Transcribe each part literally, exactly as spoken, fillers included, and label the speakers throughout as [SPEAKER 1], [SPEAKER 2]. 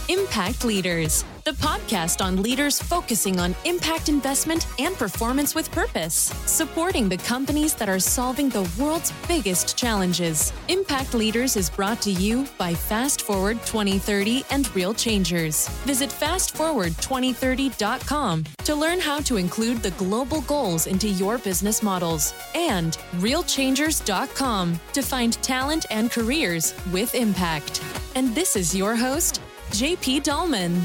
[SPEAKER 1] Impact Leaders, the podcast on leaders focusing on impact investment and performance with purpose, supporting the companies that are solving the world's biggest challenges. Impact Leaders is brought to you by Fast Forward twenty thirty and Real Changers. Visit fast forward twenty thirty dot com to learn how to include the global goals into your business models, and real changers dot com to find talent and careers with impact. And this is your host, J P Dahlman.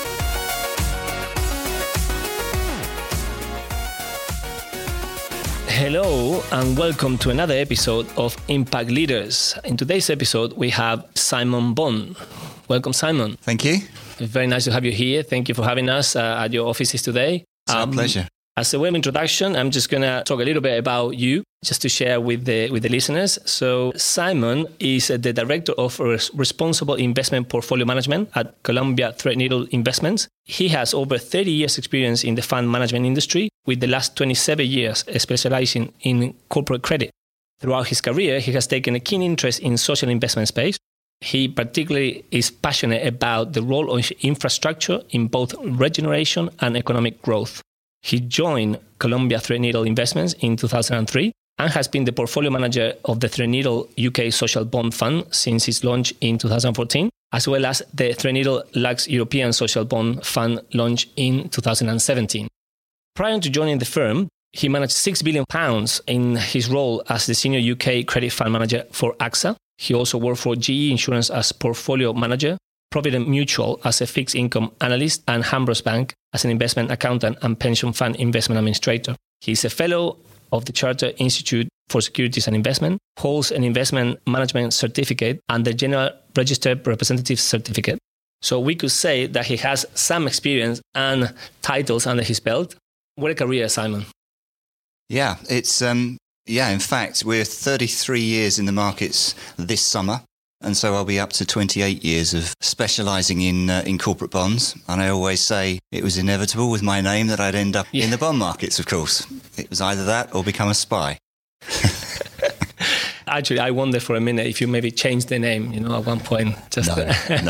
[SPEAKER 2] Hello and welcome to another episode of Impact Leaders. In today's episode, we have Simon Bond. Welcome, Simon.
[SPEAKER 3] Thank you.
[SPEAKER 2] Very nice to have you here. Thank you for having us uh, at your offices today.
[SPEAKER 3] It's um, our pleasure.
[SPEAKER 2] As a way of introduction, I'm just going to talk a little bit about you, just to share with the with the listeners. So Simon is the Director of Responsible Investment Portfolio Management at Columbia Threadneedle Investments. He has over thirty years experience in the fund management industry, with the last twenty-seven years specializing in corporate credit. Throughout his career, he has taken a keen interest in social investment space. He particularly is passionate about the role of infrastructure in both regeneration and economic growth. He joined Columbia Threadneedle Investments in two thousand three and has been the portfolio manager of the Threadneedle U K Social Bond Fund since its launch in two thousand fourteen, as well as the Threadneedle Lux European Social Bond Fund launch in two thousand seventeen. Prior to joining the firm, he managed six billion pounds in his role as the senior U K credit fund manager for AXA. He also worked for G E Insurance as portfolio manager, Provident Mutual as a fixed income analyst, and Hambros Bank as an investment accountant and pension fund investment administrator. He is a fellow of the Chartered Institute for Securities and Investment, holds an investment management certificate and the General Registered Representative certificate. So we could say that he has some experience and titles under his belt. What a career, Simon.
[SPEAKER 3] Yeah, it's um, yeah. In fact, we're thirty-three years in the markets this summer. And so I'll be up to twenty-eight years of specialising in uh, in corporate bonds. And I always say it was inevitable with my name that I'd end up yeah. in the bond markets, of course. It was either that or become a spy.
[SPEAKER 2] Actually, I wonder for a minute if you maybe changed the name, you know, at one point. Just
[SPEAKER 3] no, no.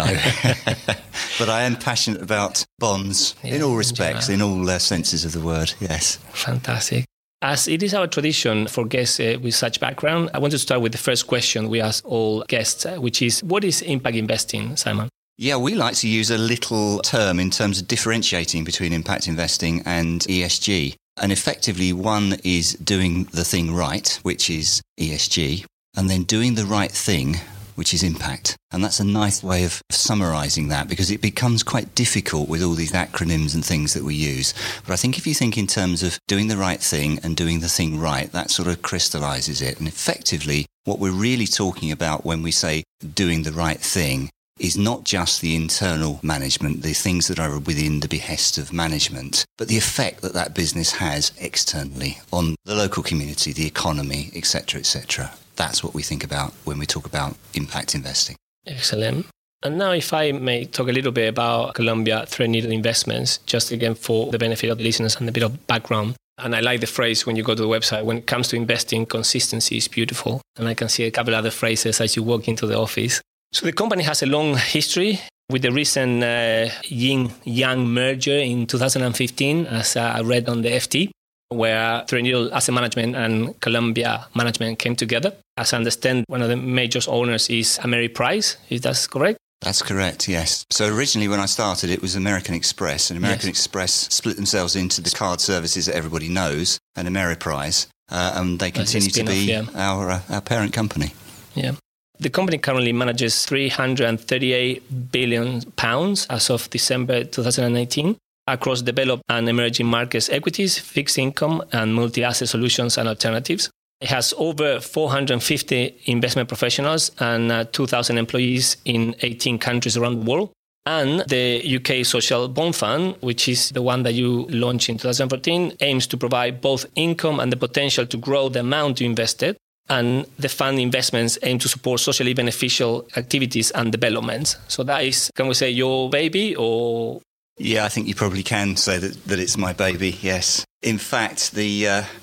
[SPEAKER 3] But I am passionate about bonds yeah, in all respects, in all uh, senses of the word, yes.
[SPEAKER 2] Fantastic. As it is our tradition for guests uh, with such background, I want to start with the first question we ask all guests, uh, which is, what is impact investing, Simon?
[SPEAKER 3] Yeah, we like to use a little term in terms of differentiating between impact investing and E S G. And effectively, one is doing the thing right, which is E S G, and then doing the right thing, which is impact. And that's a nice way of summarising that, because it becomes quite difficult with all these acronyms and things that we use. But I think if you think in terms of doing the right thing and doing the thing right, that sort of crystallises it. And effectively, what we're really talking about when we say doing the right thing is not just the internal management, the things that are within the behest of management, but the effect that that business has externally on the local community, the economy, et cetera, et cetera. That's what we think about when we talk about impact investing.
[SPEAKER 2] Excellent. And now if I may talk a little bit about Columbia Threadneedle Investments, just again for the benefit of the listeners and a bit of background. And I like the phrase when you go to the website, when it comes to investing, consistency is beautiful. And I can see a couple other phrases as you walk into the office. So the company has a long history with the recent uh, yin-yang merger in two thousand fifteen, as uh, I read on the F T, where Threadneedle Asset Management and Columbia Management came together. As I understand, one of the major owners is Ameriprise. Is that correct?
[SPEAKER 3] That's correct, yes. So originally when I started, it was American Express, and American yes. Express split themselves into the card services that everybody knows and Ameriprise, uh, and they continue to be yeah. our uh, our parent company.
[SPEAKER 2] Yeah. The company currently manages three hundred thirty-eight billion pounds as of December two thousand eighteen across developed and emerging markets equities, fixed income, and multi-asset solutions and alternatives. It has over four hundred fifty investment professionals and uh, two thousand employees in eighteen countries around the world. And the U K Social Bond Fund, which is the one that you launched in two thousand fourteen, aims to provide both income and the potential to grow the amount you invested. And the fund investments aim to support socially beneficial activities and developments. So that is, can we say, your baby or...
[SPEAKER 3] Yeah, I think you probably can say that, that it's my baby, yes. In fact, the uh,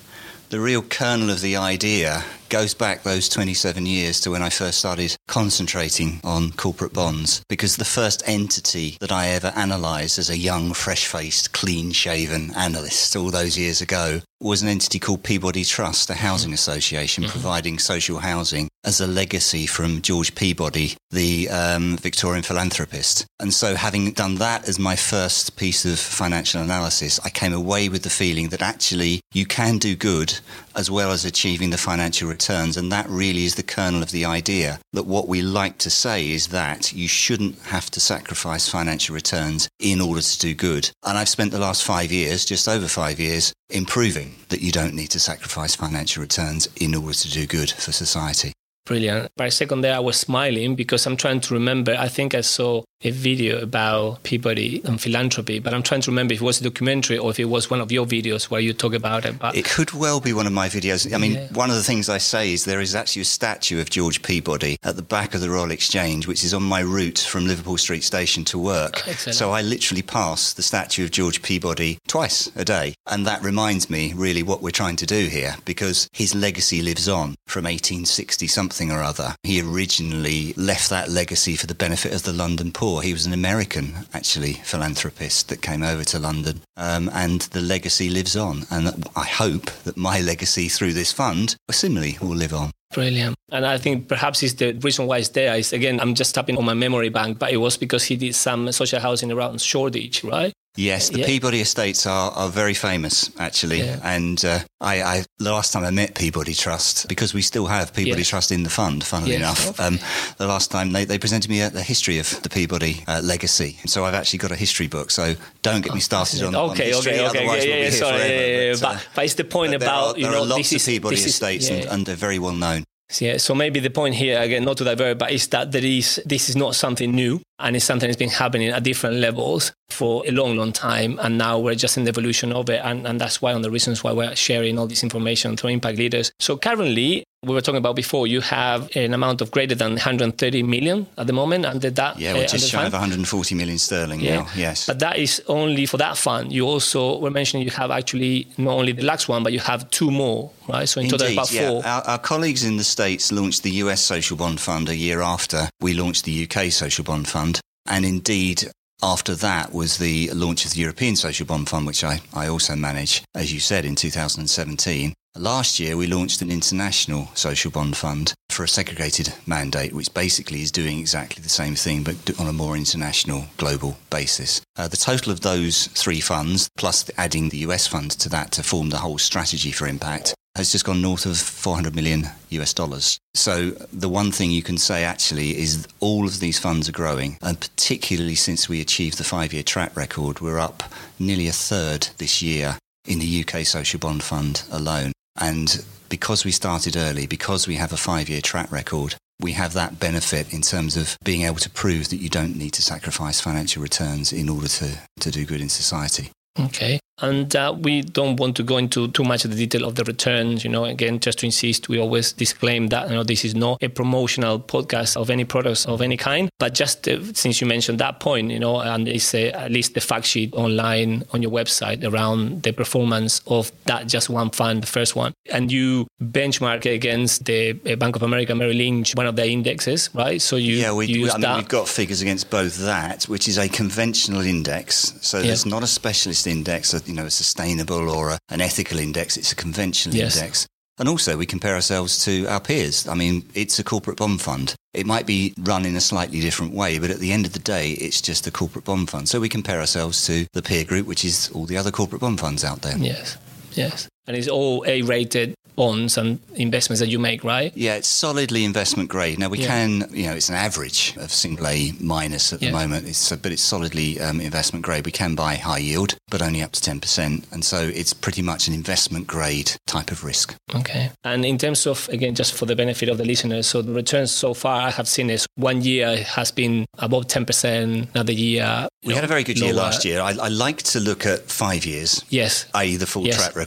[SPEAKER 3] the real kernel of the idea goes back those twenty-seven years to when I first started concentrating on corporate bonds, because the first entity that I ever analysed as a young, fresh-faced, clean-shaven analyst all those years ago was an entity called Peabody Trust, a housing association mm-hmm. providing social housing as a legacy from George Peabody, the um, Victorian philanthropist. And so having done that as my first piece of financial analysis, I came away with the feeling that actually you can do good as well as achieving the financial returns. And that really is the kernel of the idea, that what we like to say is that you shouldn't have to sacrifice financial returns in order to do good. And I've spent the last five years, just over five years, improving that you don't need to sacrifice financial returns in order to do good for society.
[SPEAKER 2] Brilliant. For a second there, I was smiling because I'm trying to remember. I think I saw a video about Peabody and philanthropy, but I'm trying to remember if it was a documentary or if it was one of your videos where you talk about it. But
[SPEAKER 3] it could well be one of my videos. I mean, yeah. One of the things I say is there is actually a statue of George Peabody at the back of the Royal Exchange, which is on my route from Liverpool Street Station to work.
[SPEAKER 2] Excellent.
[SPEAKER 3] So I literally pass the statue of George Peabody twice a day. And that reminds me really what we're trying to do here, because his legacy lives on from eighteen sixty something or other. He originally left that legacy for the benefit of the London poor. He was an American, actually, philanthropist that came over to London, um, and the legacy lives on. And I hope that my legacy through this fund, similarly, will live on.
[SPEAKER 2] Brilliant. And I think perhaps it's the reason why it's there is, again, I'm just tapping on my memory bank, but it was because he did some social housing around Shoreditch, right?
[SPEAKER 3] Yes, the
[SPEAKER 2] yeah.
[SPEAKER 3] Peabody estates are, are very famous, actually.
[SPEAKER 2] Yeah.
[SPEAKER 3] And uh, I, I, the last time I met Peabody Trust, because we still have Peabody
[SPEAKER 2] yes.
[SPEAKER 3] Trust in the fund, funnily
[SPEAKER 2] yes.
[SPEAKER 3] enough,
[SPEAKER 2] okay.
[SPEAKER 3] um, the last time they, they presented me a, the history of the Peabody uh, legacy. So I've actually got a history book, so don't get me started on,
[SPEAKER 2] okay,
[SPEAKER 3] on history,
[SPEAKER 2] okay, okay,
[SPEAKER 3] otherwise
[SPEAKER 2] yeah,
[SPEAKER 3] we'll
[SPEAKER 2] yeah,
[SPEAKER 3] be here
[SPEAKER 2] sorry,
[SPEAKER 3] forever.
[SPEAKER 2] yeah, yeah,
[SPEAKER 3] but,
[SPEAKER 2] but,
[SPEAKER 3] uh,
[SPEAKER 2] but it's the point
[SPEAKER 3] but
[SPEAKER 2] about,
[SPEAKER 3] there are,
[SPEAKER 2] you
[SPEAKER 3] there
[SPEAKER 2] know,
[SPEAKER 3] are lots
[SPEAKER 2] this
[SPEAKER 3] of Peabody
[SPEAKER 2] is,
[SPEAKER 3] estates
[SPEAKER 2] yeah.
[SPEAKER 3] and, and they're very well known.
[SPEAKER 2] Yeah, so maybe the point here, again, not to divert, but is that there is, this is not something new, and it's something that's been happening at different levels for a long, long time, and now we're just in the evolution of it, and, and that's one of the reasons why we're sharing all this information through Impact Leaders. So currently, we were talking about before, you have an amount of greater than one hundred thirty million at the moment under that.
[SPEAKER 3] Yeah, we're
[SPEAKER 2] uh,
[SPEAKER 3] just shy of one hundred forty million sterling
[SPEAKER 2] yeah.
[SPEAKER 3] now, yes.
[SPEAKER 2] But that is only for that fund. You also were mentioning you have actually not only the Lux one, but you have two more, right? So in
[SPEAKER 3] Indeed,
[SPEAKER 2] total about
[SPEAKER 3] yeah.
[SPEAKER 2] four.
[SPEAKER 3] Our, our colleagues in the States launched the U S Social Bond Fund a year after we launched the U K Social Bond Fund. And indeed, after that was the launch of the European Social Bond Fund, which I, I also manage, as you said, in two thousand seventeen. Last year, we launched an international social bond fund for a segregated mandate, which basically is doing exactly the same thing, but on a more international, global basis. Uh, the total of those three funds, plus adding the U S fund to that to form the whole strategy for impact, has just gone north of four hundred million U S dollars. So the one thing you can say actually is all of these funds are growing, and particularly since we achieved the five-year track record, we're up nearly a third this year in the U K Social Bond Fund alone. And because we started early, because we have a five-year track record, we have that benefit in terms of being able to prove that you don't need to sacrifice financial returns in order to, to do good in society.
[SPEAKER 2] Okay. And uh, we don't want to go into too much of the detail of the returns. You know, again, just to insist, we always disclaim that, you know, this is not a promotional podcast of any products of any kind. But just uh, since you mentioned that point, you know, and it's uh, at least the fact sheet online on your website around the performance of that just one fund, the first one. And you benchmark it against the uh, Bank of America Merrill Lynch, one of their indexes, right? So you
[SPEAKER 3] Yeah, we,
[SPEAKER 2] use
[SPEAKER 3] we, I mean,
[SPEAKER 2] that.
[SPEAKER 3] we've got figures against both that, which is a conventional index. So
[SPEAKER 2] Yeah.
[SPEAKER 3] there's not a specialist index, you know, a sustainable or a, an ethical index. It's a conventional
[SPEAKER 2] Yes.
[SPEAKER 3] index. And also we compare ourselves to our peers. I mean, it's a corporate bond fund. It might be run in a slightly different way, but at the end of the day, it's just a corporate bond fund. So we compare ourselves to the peer group, which is all the other corporate bond funds out there.
[SPEAKER 2] Yes, yes. And it's all A-rated bonds and investments that you make, right?
[SPEAKER 3] Yeah, it's solidly investment grade. Now, we
[SPEAKER 2] Yeah.
[SPEAKER 3] can, you know, it's an average of single A minus at
[SPEAKER 2] Yeah.
[SPEAKER 3] the moment, it's, but it's solidly um, investment grade. We can buy high yield, but only up to ten percent. And so it's pretty much an investment grade type of risk.
[SPEAKER 2] Okay. And in terms of, again, just for the benefit of the listeners, so the returns so far I have seen is one year has been above ten percent, another year.
[SPEAKER 3] We had a very good year
[SPEAKER 2] lower.
[SPEAKER 3] last year. I, I like to look at five years,
[SPEAKER 2] Yes.
[SPEAKER 3] that is the full
[SPEAKER 2] Yes.
[SPEAKER 3] track record, because
[SPEAKER 2] Yes.
[SPEAKER 3] I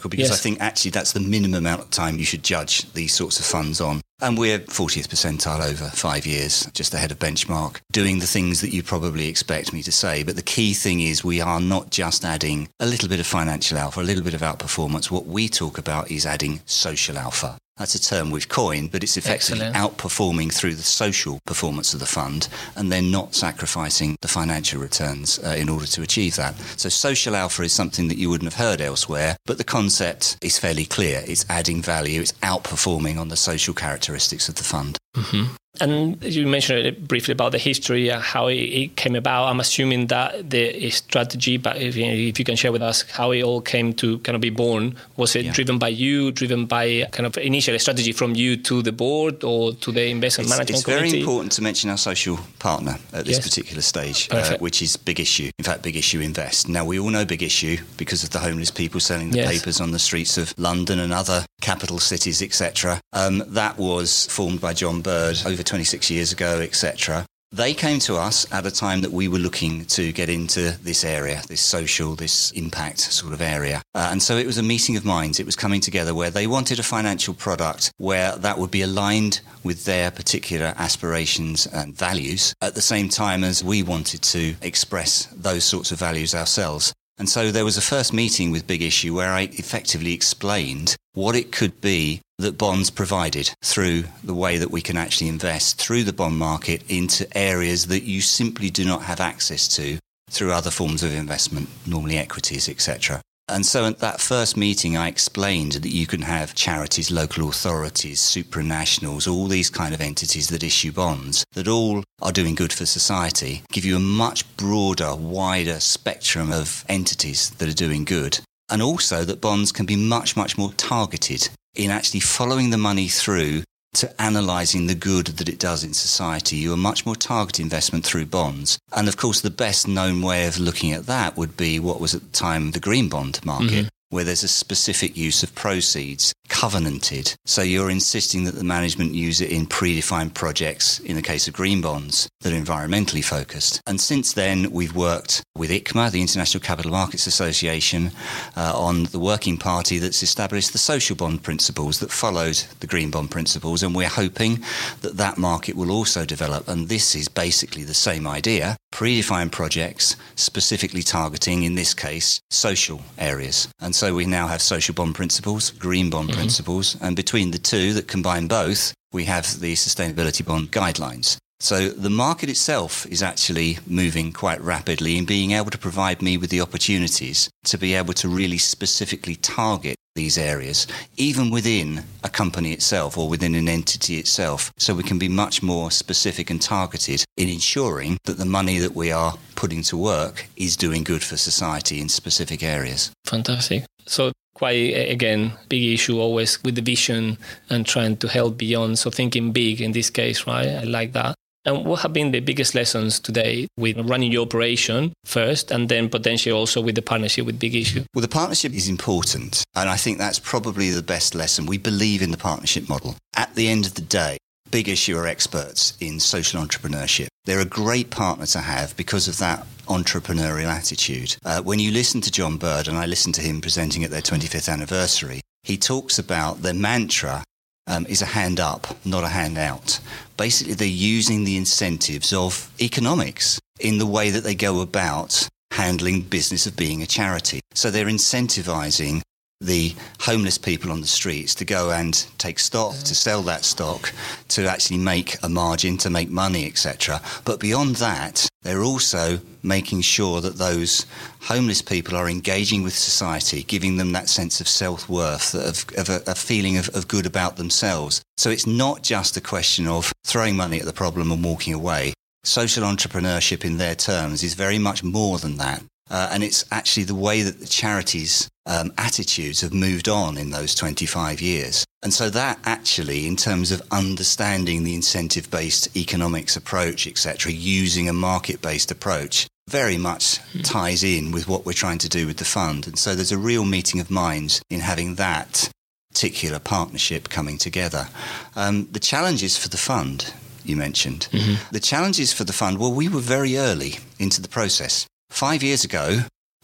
[SPEAKER 3] think actually that's the minimum amount of time you should judge these sorts of funds on. And we're fortieth percentile over five years, just ahead of benchmark, doing the things that you probably expect me to say. But the key thing is we are not just adding a little bit of financial alpha, a little bit of outperformance. What we talk about is adding social alpha. That's a term we've coined, but it's effectively Excellent. outperforming through the social performance of the fund and then not sacrificing the financial returns uh, in order to achieve that. So social alpha is something that you wouldn't have heard elsewhere, but the concept is fairly clear. It's adding value. It's outperforming on the social characteristics of the fund.
[SPEAKER 2] Mm-hmm. And you mentioned briefly about the history, uh, how it, it came about. I'm assuming that the strategy, but if, if you can share with us how it all came to kind of be born, was it yeah. driven by you, driven by kind of initial strategy from you to the board or to the investment
[SPEAKER 3] it's,
[SPEAKER 2] management
[SPEAKER 3] it's
[SPEAKER 2] committee?
[SPEAKER 3] It's very important to mention our social partner at this yes. particular stage, uh, which is Big Issue. In fact, Big Issue Invest. Now, we all know Big Issue because of the homeless people selling the yes. papers on the streets of London and other capital cities, et cetera. Um, that was formed by John Bird over twenty-six years ago, et cetera. They came to us at a time that we were looking to get into this area, this social, this impact sort of area. Uh, and so it was a meeting of minds. It was coming together where they wanted a financial product where that would be aligned with their particular aspirations and values at the same time as we wanted to express those sorts of values ourselves. And so there was a first meeting with Big Issue where I effectively explained what it could be that bonds provided through the way that we can actually invest through the bond market into areas that you simply do not have access to through other forms of investment, normally equities, et cetera. And so at that first meeting, I explained that you can have charities, local authorities, supranationals, all these kind of entities that issue bonds that all are doing good for society, give you a much broader, wider spectrum of entities that are doing good. And also that bonds can be much, much more targeted in actually following the money through to analysing the good that it does in society. You are much more targeted investment through bonds. And of course, the best known way of looking at that would be what was at the time the green bond market, mm-hmm. where there's a specific use of proceeds, covenanted. So you're insisting that the management use it in predefined projects, in the case of green bonds, that are environmentally focused. And since then, we've worked with I C M A, the International Capital Markets Association, uh, on the working party that's established the social bond principles that followed the green bond principles. And we're hoping that that market will also develop. And this is basically the same idea. Predefined projects, specifically targeting, in this case, social areas. And so we now have social bond principles, green bond mm-hmm. principles, and between the two that combine both, we have the sustainability bond guidelines. So the market itself is actually moving quite rapidly in being able to provide me with the opportunities to be able to really specifically target these areas, even within a company itself or within an entity itself. So we can be much more specific and targeted in ensuring that the money that we are putting to work is doing good for society in specific areas.
[SPEAKER 2] Fantastic. So quite, again, big issue always with the vision and trying to help beyond. So thinking big in this case, right? I like that. And what have been the biggest lessons today with running your operation first and then potentially also with the partnership with Big Issue?
[SPEAKER 3] Well, the partnership is important. And I think that's probably the best lesson. We believe in the partnership model. At the end of the day, Big Issue are experts in social entrepreneurship. They're a great partner to have because of that entrepreneurial attitude. Uh, when you listen to John Bird, and I listened to him presenting at their twenty-fifth anniversary, he talks about their mantra Um, is a hand up, not a hand out. Basically, they're using the incentives of economics in the way that they go about handling business of being a charity. So they're incentivizing the homeless people on the streets to go and take stock, to sell that stock, to actually make a margin, to make money, et cetera. But beyond that, they're also making sure that those homeless people are engaging with society, giving them that sense of self-worth, of, of a, a feeling of, of good about themselves. So it's not just a question of throwing money at the problem and walking away. Social entrepreneurship in their terms is very much more than that. Uh, and it's actually the way that the charities' um, attitudes have moved on in those twenty-five years. And so that actually, in terms of understanding the incentive-based economics approach, et cetera, using a market-based approach, very much mm. ties in with what we're trying to do with the fund. And so there's a real meeting of minds in having that particular partnership coming together. Um, the challenges for the fund, you mentioned. Mm-hmm. The challenges for the fund, well, we were very early into the process. Five years ago,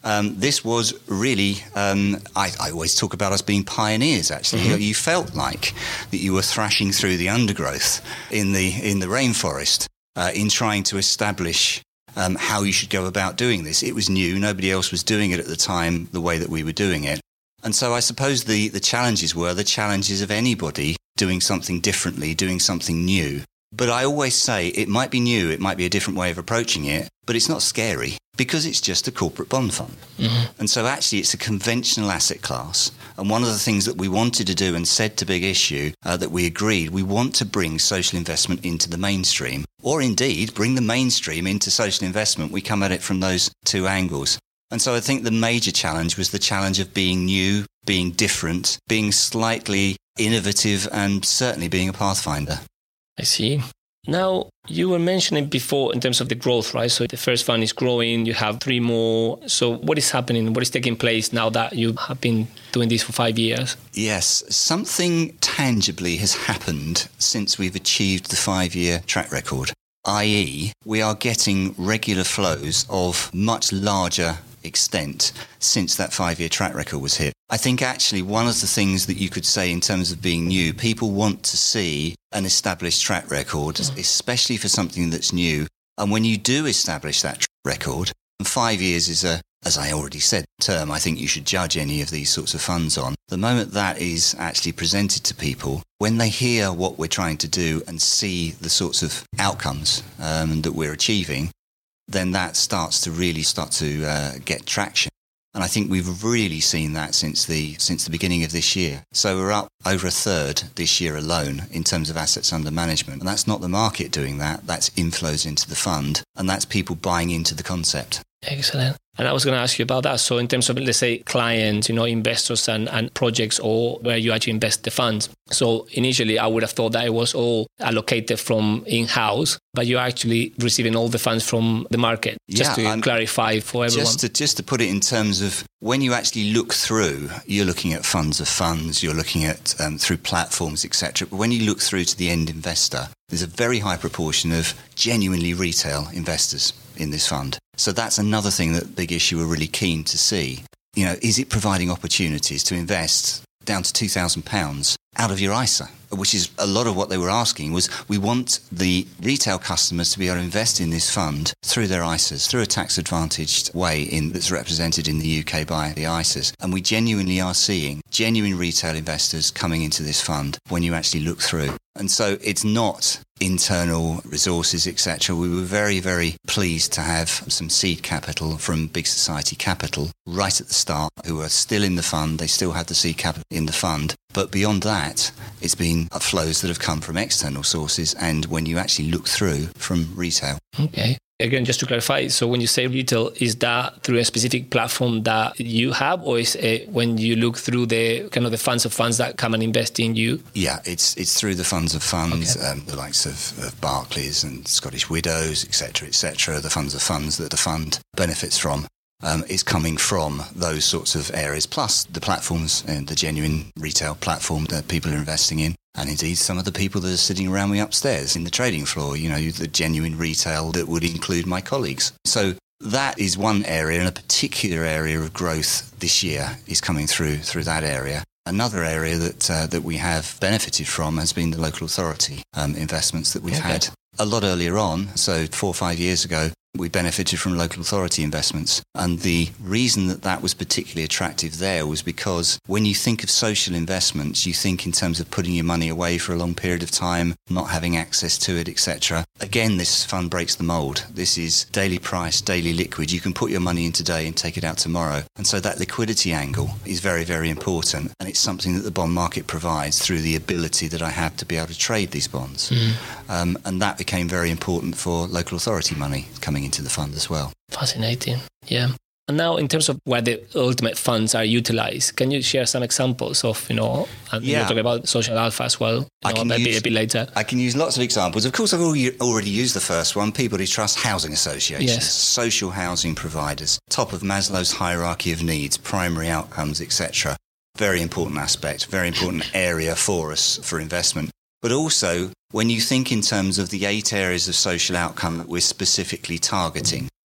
[SPEAKER 3] Um, this was really, um, I, I always talk about us being pioneers, actually. Mm-hmm. You know, you felt like that you were thrashing through the undergrowth in the in the rainforest uh, in trying to establish um, how you should go about doing this. It was new. Nobody else was doing it at the time the way that we were doing it. And so I suppose the, the challenges were the challenges of anybody doing something differently, doing something new. But I always say it might be new, it might be a different way of approaching it, but it's not scary because it's just a corporate bond fund. Mm-hmm. And so actually it's a conventional asset class. And one of the things that we wanted to do and said to Big Issue uh, that we agreed, we want to bring social investment into the mainstream, or indeed bring the mainstream into social investment. We come at it from those two angles. And so I think the major challenge was the challenge of being new, being different, being slightly innovative, and certainly being a pathfinder.
[SPEAKER 2] I see. Now, you were mentioning before in terms of the growth, right? So the first fund is growing, you have three more. So what is happening? What is taking place now that you have been doing this for five years?
[SPEAKER 3] Yes, something tangibly has happened since we've achieved the five-year track record, that is we are getting regular flows of much larger extent since that five-year track record was hit. I think actually one of the things that you could say in terms of being new, people want to see an established track record, mm. especially for something that's new. And when you do establish that track record, and five years is a, as I already said, term I think you should judge any of these sorts of funds on. The moment that is actually presented to people, when they hear what we're trying to do and see the sorts of outcomes um, that we're achieving, then that starts to really start to uh, get traction. And I think we've really seen that since the since the beginning of this year. So we're up over a third this year alone in terms of assets under management. And that's not the market doing that. That's inflows into the fund. And that's people buying into the concept.
[SPEAKER 2] Excellent. And I was going to ask you about that. So in terms of, let's say, clients, you know, investors and, and projects, or where you actually invest the funds. So initially, I would have thought that it was all allocated from in-house, but you're actually receiving all the funds from the market. Just yeah, to clarify for everyone.
[SPEAKER 3] Just to, just to put it in terms of when you actually look through, you're looking at funds of funds, you're looking at um, through platforms, et cetera. But when you look through to the end investor, there's a very high proportion of genuinely retail investors in this fund. So that's another thing that Big Issue are really keen to see. You know, is it providing opportunities to invest down to two thousand pounds out of your I S A, which is a lot of what they were asking was, we want the retail customers to be able to invest in this fund through their I S As, through a tax-advantaged way in that's represented in the U K by the I S As. And we genuinely are seeing genuine retail investors coming into this fund when you actually look through. And so it's not internal resources, et cetera. We were very, very pleased to have some seed capital from Big Society Capital right at the start, who are still in the fund. They still have the seed capital in the fund. But beyond that, it's been flows that have come from external sources and when you actually look through from retail.
[SPEAKER 2] Okay. Again, just to clarify, so when you say retail, is that through a specific platform that you have, or is it when you look through the kind of the funds of funds that come and invest in you?
[SPEAKER 3] Yeah, it's it's through the funds of funds,
[SPEAKER 2] okay.
[SPEAKER 3] um, the likes of, of Barclays and Scottish Widows, et cetera, et cetera, the funds of funds that the fund benefits from. Um, is coming from those sorts of areas, plus the platforms and the genuine retail platform that people are investing in. And indeed, some of the people that are sitting around me upstairs in the trading floor, you know, the genuine retail that would include my colleagues. So that is one area, and a particular area of growth this year is coming through through that area. Another area that uh, that we have benefited from has been the local authority um, investments that we've okay. had a lot earlier on. So four or five years ago, we benefited from local authority investments. And the reason that that was particularly attractive there was because when you think of social investments, you think in terms of putting your money away for a long period of time, not having access to it, et cetera. Again, this fund breaks the mold. This is daily price, daily liquid. You can put your money in today and take it out tomorrow. And so that liquidity angle is very, very important. And it's something that the bond market provides through the ability that I have to be able to trade these bonds. Mm. Um, and that became very important for local authority money coming into the fund as well.
[SPEAKER 2] Fascinating. Yeah. And now in terms of where the ultimate funds are utilized, can you share some examples of, you know, and yeah. you're talking about social alpha as well, I know, can maybe use, a bit later.
[SPEAKER 3] I can use lots of examples. Of course, I've already, already used the first one, Peabody Trust Housing Associations, yes. social housing providers, top of Maslow's hierarchy of needs, primary outcomes, et cetera. Very important aspect, very important area for us for investment. But also, when you think in terms of the eight areas of social outcome that we're specifically targeting,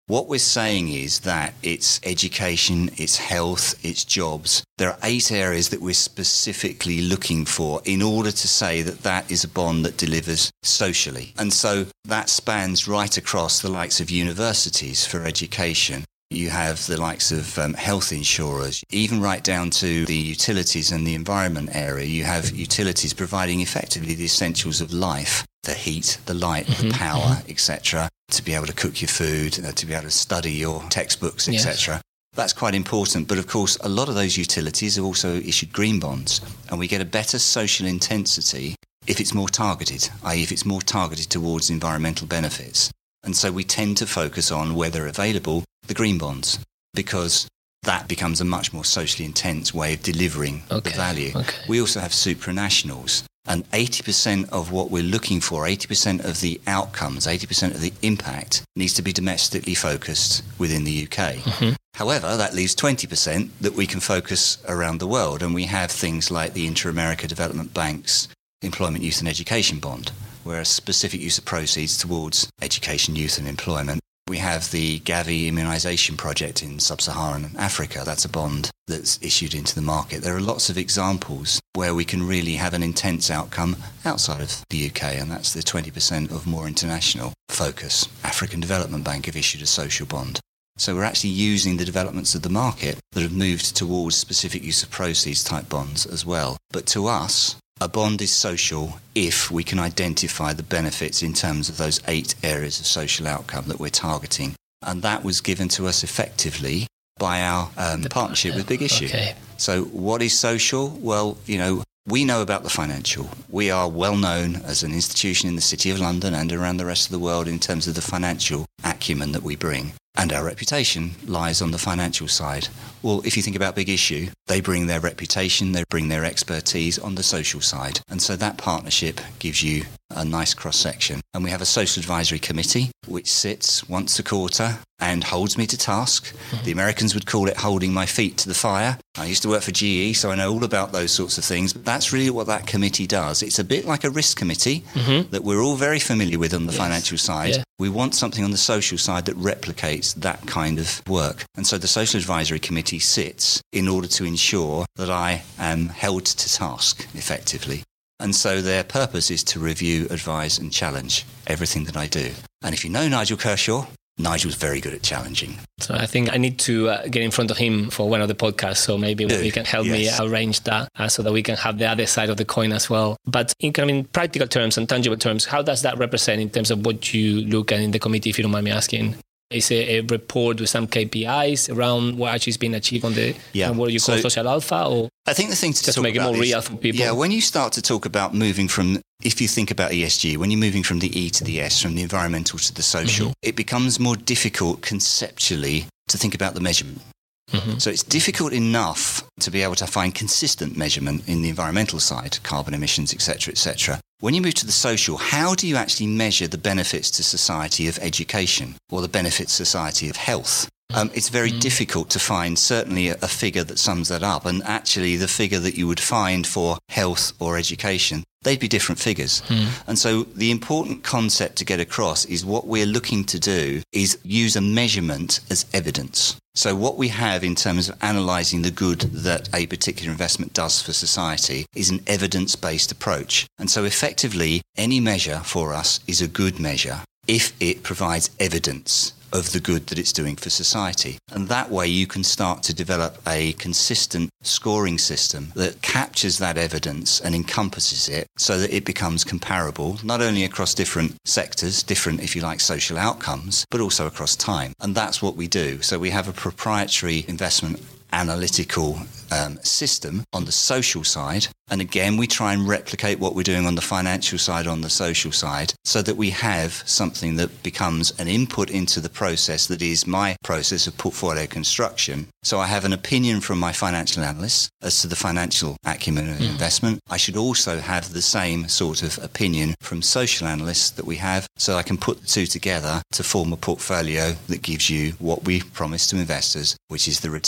[SPEAKER 3] What we're saying is that it's education, it's health, it's jobs. There are eight areas that we're specifically looking for in order to say that that is a bond that delivers socially. And so that spans right across the likes of universities for education. You have the likes of um, health insurers, even right down to the utilities and the environment area. You have utilities providing effectively the essentials of life, the heat, the light, mm-hmm. the power, mm-hmm. et cetera, to be able to cook your food, uh, to be able to study your textbooks, et cetera. Yes. That's quite important. But of course, a lot of those utilities have also issued green bonds, and we get a better social intensity if it's more targeted, that is if it's more targeted towards environmental benefits. And so we tend to focus on, where they're available, the green bonds, because that becomes a much more socially intense way of delivering okay. the value. Okay. We also have supranationals, and eighty percent of what we're looking for, eighty percent of the outcomes, eighty percent of the impact needs to be domestically focused within the U K. Mm-hmm. However, that leaves twenty percent that we can focus around the world, and we have things like the Inter-America Development Bank's Employment, Youth and Education Bond, where a specific use of proceeds towards education, youth and employment. We have the Gavi immunisation project in sub-Saharan Africa. That's a bond that's issued into the market. There are lots of examples where we can really have an intense outcome outside of the U K, and that's the twenty percent of more international focus. African Development Bank have issued a social bond. So we're actually using the developments of the market that have moved towards specific use of proceeds type bonds as well. But to us, a bond is social if we can identify the benefits in terms of those eight areas of social outcome that we're targeting. And that was given to us effectively by our um, partnership with Big Issue. Okay. So what is social? Well, you know, we know about the financial. We are well known as an institution in the City of London and around the rest of the world in terms of the financial acumen that we bring. And our reputation lies on the financial side. Well, if you think about Big Issue, they bring their reputation, they bring their expertise on the social side. And so that partnership gives you a nice cross-section. And we have a social advisory committee, which sits once a quarter and holds me to task. Mm-hmm. The Americans would call it holding my feet to the fire. I used to work for G E, so I know all about those sorts of things. But that's really what that committee does. It's a bit like a risk committee mm-hmm. that we're all very familiar with on the yes. financial side. Yeah. We want something on the social side that replicates that kind of work. And so the social advisory committee sits in order to ensure that I am held to task effectively. And so their purpose is to review, advise and challenge everything that I do. And if you know Nigel Kershaw, Nigel's very good at challenging. So
[SPEAKER 2] I think I need to uh, get in front of him for one of the podcasts, so maybe
[SPEAKER 3] do.
[SPEAKER 2] he can help
[SPEAKER 3] yes.
[SPEAKER 2] me arrange that uh, so that we can have the other side of the coin as well. But in kind of in practical terms and tangible terms, how does that represent in terms of what you look at in the committee, if you don't mind me asking? Is it a report with some K P Is around what actually has been achieved on the
[SPEAKER 3] yeah.
[SPEAKER 2] on what you call so, social alpha? Or
[SPEAKER 3] I think the thing to
[SPEAKER 2] just
[SPEAKER 3] talk
[SPEAKER 2] make
[SPEAKER 3] about
[SPEAKER 2] it more
[SPEAKER 3] is,
[SPEAKER 2] real for people.
[SPEAKER 3] Yeah, when you start to talk about moving from, if you think about E S G, when you're moving from the E to the S, from the environmental to the social, mm-hmm. it becomes more difficult conceptually to think about the measurement. Mm-hmm. So it's difficult enough to be able to find consistent measurement in the environmental side, carbon emissions, et cetera, et cetera. When you move to the social, how do you actually measure the benefits to society of education or the benefits to society of health? Um, it's very mm. difficult to find certainly a, a figure that sums that up. And actually the figure that you would find for health or education, they'd be different figures. Mm. And so the important concept to get across is what we're looking to do is use a measurement as evidence. So what we have in terms of analysing the good that a particular investment does for society is an evidence-based approach. And so effectively, any measure for us is a good measure if it provides evidence of the good that it's doing for society. And that way you can start to develop a consistent scoring system that captures that evidence and encompasses it so that it becomes comparable, not only across different sectors, different, if you like, social outcomes, but also across time. And that's what we do. So we have a proprietary investment analytical um, system on the social side. And again, we try and replicate what we're doing on the financial side, on the social side, so that we have something that becomes an input into the process that is my process of portfolio construction. So I have an opinion from my financial analysts as to the financial acumen of mm. investment. I should also have the same sort of opinion from social analysts that we have, so I can put the two together to form a portfolio that gives you what we promise to investors, which is the return plus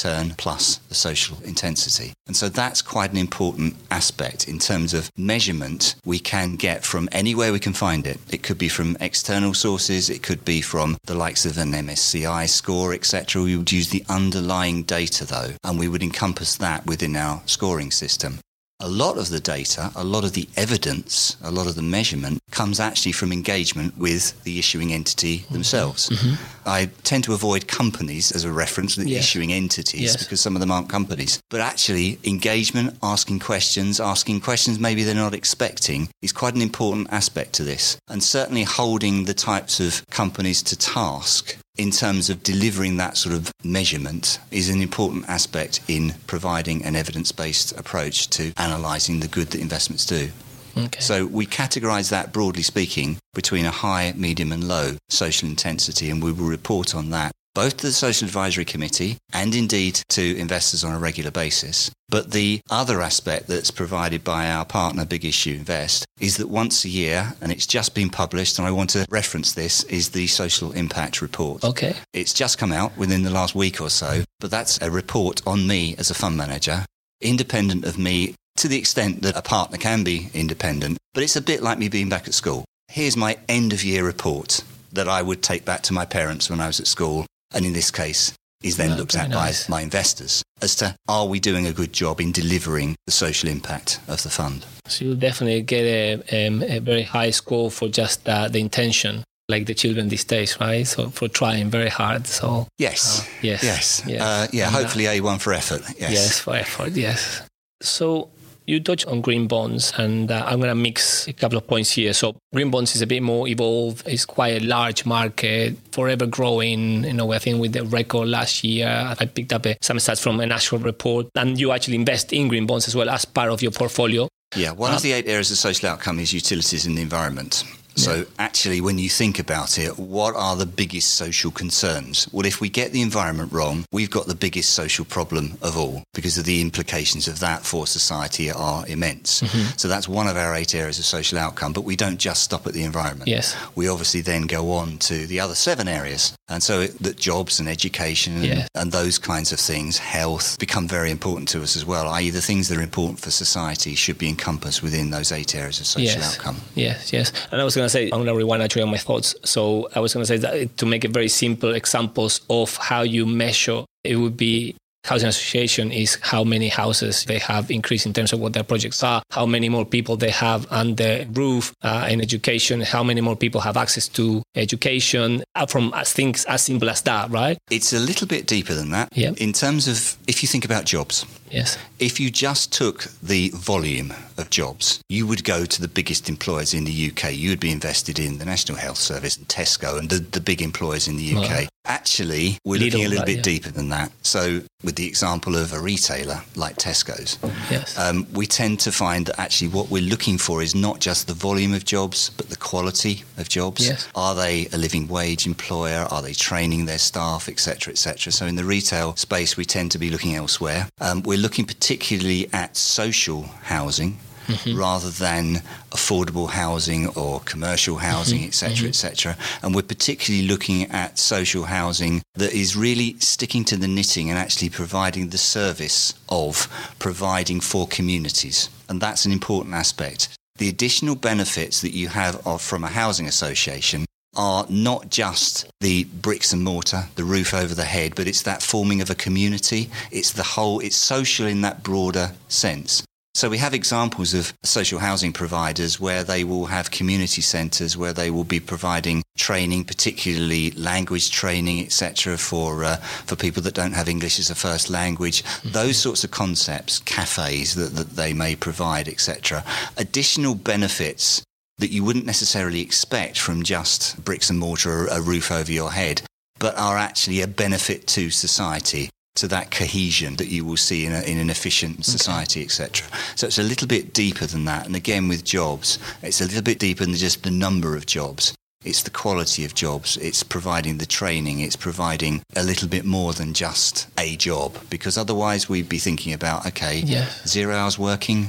[SPEAKER 3] plus the social intensity. And so that's quite an important aspect in terms of measurement we can get from anywhere we can find it. It could be from external sources, it could be from the likes of an M S C I score, et cetera. We would use the underlying data though, and we would encompass that within our scoring system. A lot of the data, a lot of the evidence, a lot of the measurement comes actually from engagement with the issuing entity themselves. Mm-hmm. I tend to avoid companies as a reference, the yes. issuing entities, yes. because some of them aren't companies. But actually, engagement, asking questions, asking questions maybe they're not expecting is quite an important aspect to this. And certainly holding the types of companies to task in terms of delivering that sort of measurement is an important aspect in providing an evidence-based approach to analysing the good that investments do. Okay. So we categorise that, broadly speaking, between a high, medium and low social intensity, and we will report on that both to the Social Advisory Committee and indeed to investors on a regular basis. But the other aspect that's provided by our partner Big Issue Invest is that once a year, and it's just been published, and I want to reference this, is the Social Impact Report.
[SPEAKER 2] Okay.
[SPEAKER 3] It's just come out within the last week or so, but that's a report on me as a fund manager, independent of me to the extent that a partner can be independent, but it's a bit like me being back at school. Here's my end-of-year report that I would take back to my parents when I was at school, and in this case is then oh, looked at nice. by my investors as to are we doing a good job in delivering the social impact of the fund.
[SPEAKER 2] So you'll definitely get a, um, a very high score for just uh, the intention, like the children these days, right? So for trying very hard. So
[SPEAKER 3] Yes,
[SPEAKER 2] uh, yes,
[SPEAKER 3] yes.
[SPEAKER 2] yes.
[SPEAKER 3] Uh, yeah,
[SPEAKER 2] and
[SPEAKER 3] hopefully A one for effort. Yes,
[SPEAKER 2] yes for effort, yes. So you touched on green bonds, and uh, I'm going to mix a couple of points here. So green bonds is a bit more evolved. It's quite a large market, forever growing. You know, I think with the record last year, I picked up a, some stats from a national report, and you actually invest in green bonds as well as part of your portfolio.
[SPEAKER 3] Yeah, one um, of the eight areas of social outcome is utilities in the environment. So yeah. actually, when you think about it, what are the biggest social concerns? Well, if we get the environment wrong, we've got the biggest social problem of all, because of the implications of that for society are immense. Mm-hmm. So that's one of our eight areas of social outcome, but we don't just stop at the environment.
[SPEAKER 2] Yes.
[SPEAKER 3] We obviously then go on to the other seven areas. And so it, that jobs and education and,
[SPEAKER 2] yeah.
[SPEAKER 3] and those kinds of things, health, become very important to us as well, that is the things that are important for society should be encompassed within those eight areas of social
[SPEAKER 2] yes.
[SPEAKER 3] outcome.
[SPEAKER 2] Yes, yes. And I was going to say, I'm going to rewind actually on my thoughts. So I was going to say that to make it very simple examples of how you measure, it would be housing association is how many houses they have increased in terms of what their projects are, how many more people they have under roof uh, in education, how many more people have access to education, uh, from things as simple as that, right?
[SPEAKER 3] It's a little bit deeper than that.
[SPEAKER 2] Yeah.
[SPEAKER 3] In terms of, if you think about jobs,
[SPEAKER 2] yes.
[SPEAKER 3] If you just took the volume of jobs, you would go to the biggest employers in the U K. You would be invested in the National Health Service and Tesco and the, the big employers in the U K. Well, Actually, we're looking a little bit yeah. deeper than that. So with the example of a retailer like Tesco's,
[SPEAKER 2] yes.
[SPEAKER 3] um, we tend to find that actually what we're looking for is not just the volume of jobs, but the quality of jobs.
[SPEAKER 2] Yes.
[SPEAKER 3] Are they a living wage employer? Are they training their staff, et cetera, et cetera? So in the retail space, we tend to be looking elsewhere. Um, we're looking particularly at social housing. Mm-hmm. rather than affordable housing or commercial housing, mm-hmm. et cetera, mm-hmm. et cetera. And we're particularly looking at social housing that is really sticking to the knitting and actually providing the service of providing for communities. And that's an important aspect. The additional benefits that you have of, from a housing association are not just the bricks and mortar, the roof over the head, but it's that forming of a community. It's the whole, it's social in that broader sense. So we have examples of social housing providers where they will have community centres, where they will be providing training, particularly language training, et cetera, for uh, for people that don't have English as a first language. Mm-hmm. Those sorts of concepts, cafes that, that they may provide, et cetera. Additional benefits that you wouldn't necessarily expect from just bricks and mortar or a roof over your head, but are actually a benefit to society, to that cohesion that you will see in, a, in an efficient society, okay. et cetera. So it's a little bit deeper than that. And again, with jobs, it's a little bit deeper than just the number of jobs. It's the quality of jobs. It's providing the training. It's providing a little bit more than just a job. Because otherwise we'd be thinking about, okay,
[SPEAKER 2] yes.
[SPEAKER 3] zero hours working,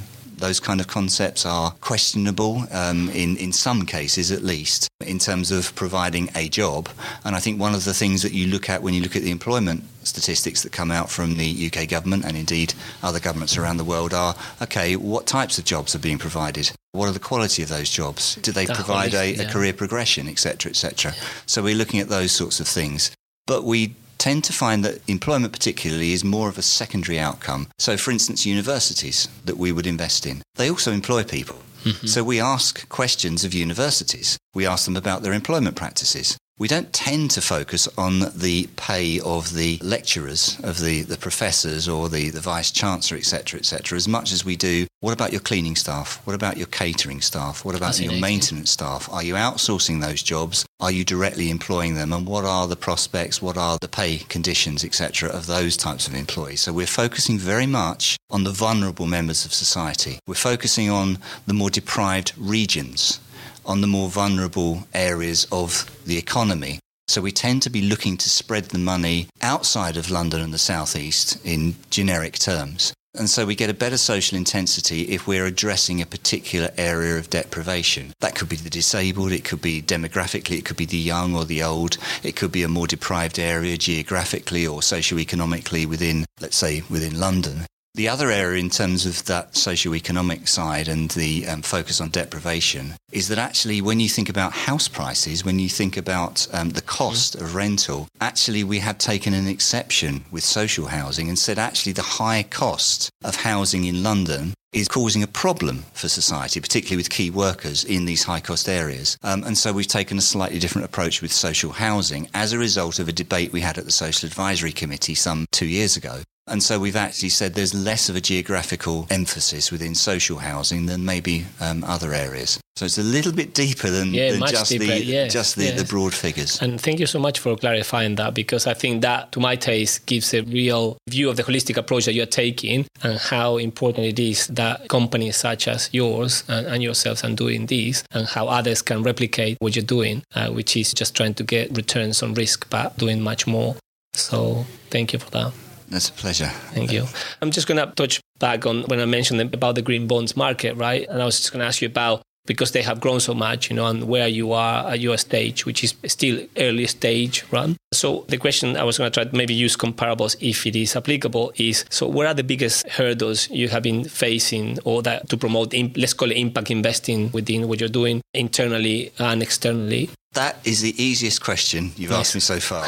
[SPEAKER 3] Those kind of concepts are questionable um, in, in some cases, at least, in terms of providing a job. And I think one of the things that you look at when you look at the employment statistics that come out from the U K government and indeed other governments around the world are, okay, what types of jobs are being provided? What are the quality of those jobs? Do they
[SPEAKER 2] That
[SPEAKER 3] provide a,
[SPEAKER 2] yeah.
[SPEAKER 3] a career progression, et cetera, et cetera?
[SPEAKER 2] Yeah.
[SPEAKER 3] So we're looking at those sorts of things. But we tend to find that employment particularly is more of a secondary outcome. So, for instance, universities that we would invest in, they also employ people. Mm-hmm. So we ask questions of universities. We ask them about their employment practices. We don't tend to focus on the pay of the lecturers, of the, the professors or the, the vice-chancellor, et cetera, et cetera, as much as we do, what about your cleaning staff? What about your catering staff? What about your maintenance staff? Are you outsourcing those jobs? Are you directly employing them? And what are the prospects? What are the pay conditions, et cetera, of those types of employees? So we're focusing very much on the vulnerable members of society. We're focusing on the more deprived regions, on the more vulnerable areas of the economy. So we tend to be looking to spread the money outside of London and the South East in generic terms. And so we get a better social intensity if we're addressing a particular area of deprivation. That could be the disabled, it could be demographically, it could be the young or the old, it could be a more deprived area geographically or socioeconomically within, let's say, within London. The other area in terms of that socio-economic side and the um, focus on deprivation is that actually when you think about house prices, when you think about um, the cost of rental, actually we have taken an exception with social housing and said actually the high cost of housing in London is causing a problem for society, particularly with key workers in these high-cost areas. Um, and so we've taken a slightly different approach with social housing as a result of a debate we had at the Social Advisory Committee some two years ago. And so we've actually said there's less of a geographical emphasis within social housing than maybe um, other areas. So it's a little bit deeper than,
[SPEAKER 2] yeah,
[SPEAKER 3] than just, deeper, the,
[SPEAKER 2] yes,
[SPEAKER 3] just the,
[SPEAKER 2] yes.
[SPEAKER 3] the broad figures.
[SPEAKER 2] And thank you so much for clarifying that, because I think that, to my taste, gives a real view of the holistic approach that you're taking and how important it is that companies such as yours and, and yourselves are doing this and how others can replicate what you're doing, uh, which is just trying to get returns on risk but doing much more. So thank you for that.
[SPEAKER 3] That's a pleasure.
[SPEAKER 2] Thank you. I'm just going to touch back on when I mentioned about the green bonds market, right? And I was just going to ask you about, because they have grown so much, you know, and where you are at your stage, which is still early stage run. So the question I was going to try to maybe use comparables if it is applicable is, so what are the biggest hurdles you have been facing or that to promote, let's call it impact investing within what you're doing internally and externally?
[SPEAKER 3] That is the easiest question you've
[SPEAKER 2] Nice.
[SPEAKER 3] asked me so far,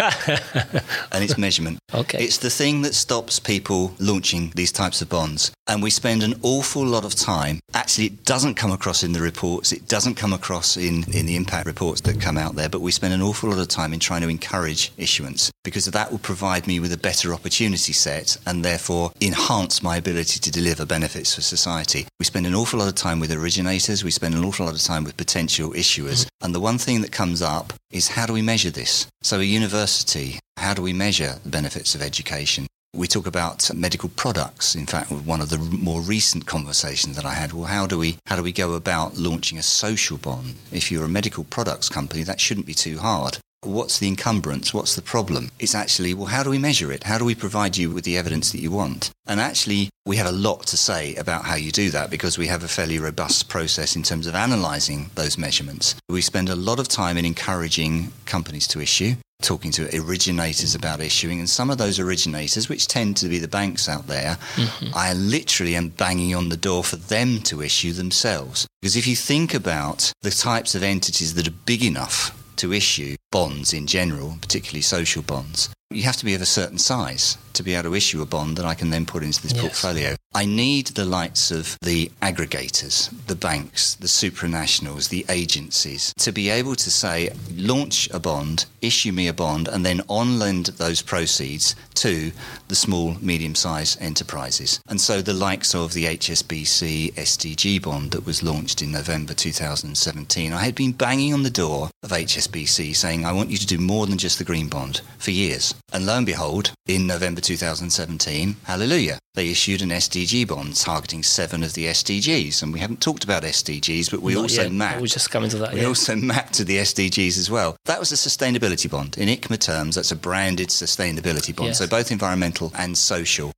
[SPEAKER 3] and it's measurement.
[SPEAKER 2] Okay.
[SPEAKER 3] It's the thing that stops people launching these types of bonds. And we spend an awful lot of time, actually it doesn't come across in the reports, it doesn't come across in, in the impact reports that come out there, but we spend an awful lot of time in trying to encourage issuance, because that will provide me with a better opportunity set and therefore enhance my ability to deliver benefits for society. We spend an awful lot of time with originators, we spend an awful lot of time with potential issuers, mm-hmm. and the one thing that comes up is how do we measure this? So a university, how do we measure the benefits of education? We talk about medical products. In fact, one of the more recent conversations that I had, well, how do we how do we go about launching a social bond? If you're a medical products company, that shouldn't be too hard. What's the encumbrance? What's the problem? It's actually, well, how do we measure it? How do we provide you with the evidence that you want? And actually, we have a lot to say about how you do that because we have a fairly robust process in terms of analysing those measurements. We spend a lot of time in encouraging companies to issue, talking to originators about issuing, and some of those originators, which tend to be the banks out there, mm-hmm. I literally am banging on the door for them to issue themselves. Because if you think about the types of entities that are big enough to issue bonds in general, particularly social bonds, you have to be of a certain size to be able to issue a bond that I can then put into this yes. portfolio. I need the likes of the aggregators, the banks, the supranationals, the agencies to be able to say, launch a bond, issue me a bond, and then on-lend those proceeds to the small, medium-sized enterprises. And so the likes of the H S B C S D G bond that was launched in November two thousand seventeen, I had been banging on the door of H S B C saying, I want you to do more than just the green bond for years. And lo and behold, in November two thousand seventeen, hallelujah, they issued an S D G bond targeting seven of the S D Gs. And we haven't talked about S D Gs, but we
[SPEAKER 2] Not
[SPEAKER 3] also
[SPEAKER 2] yet.
[SPEAKER 3] mapped.
[SPEAKER 2] We'll just come into that.
[SPEAKER 3] We
[SPEAKER 2] yeah.
[SPEAKER 3] also mapped to the S D Gs as well. That was a sustainability bond. In I C M A terms, that's a branded sustainability bond.
[SPEAKER 2] Yes.
[SPEAKER 3] So both environmental and social.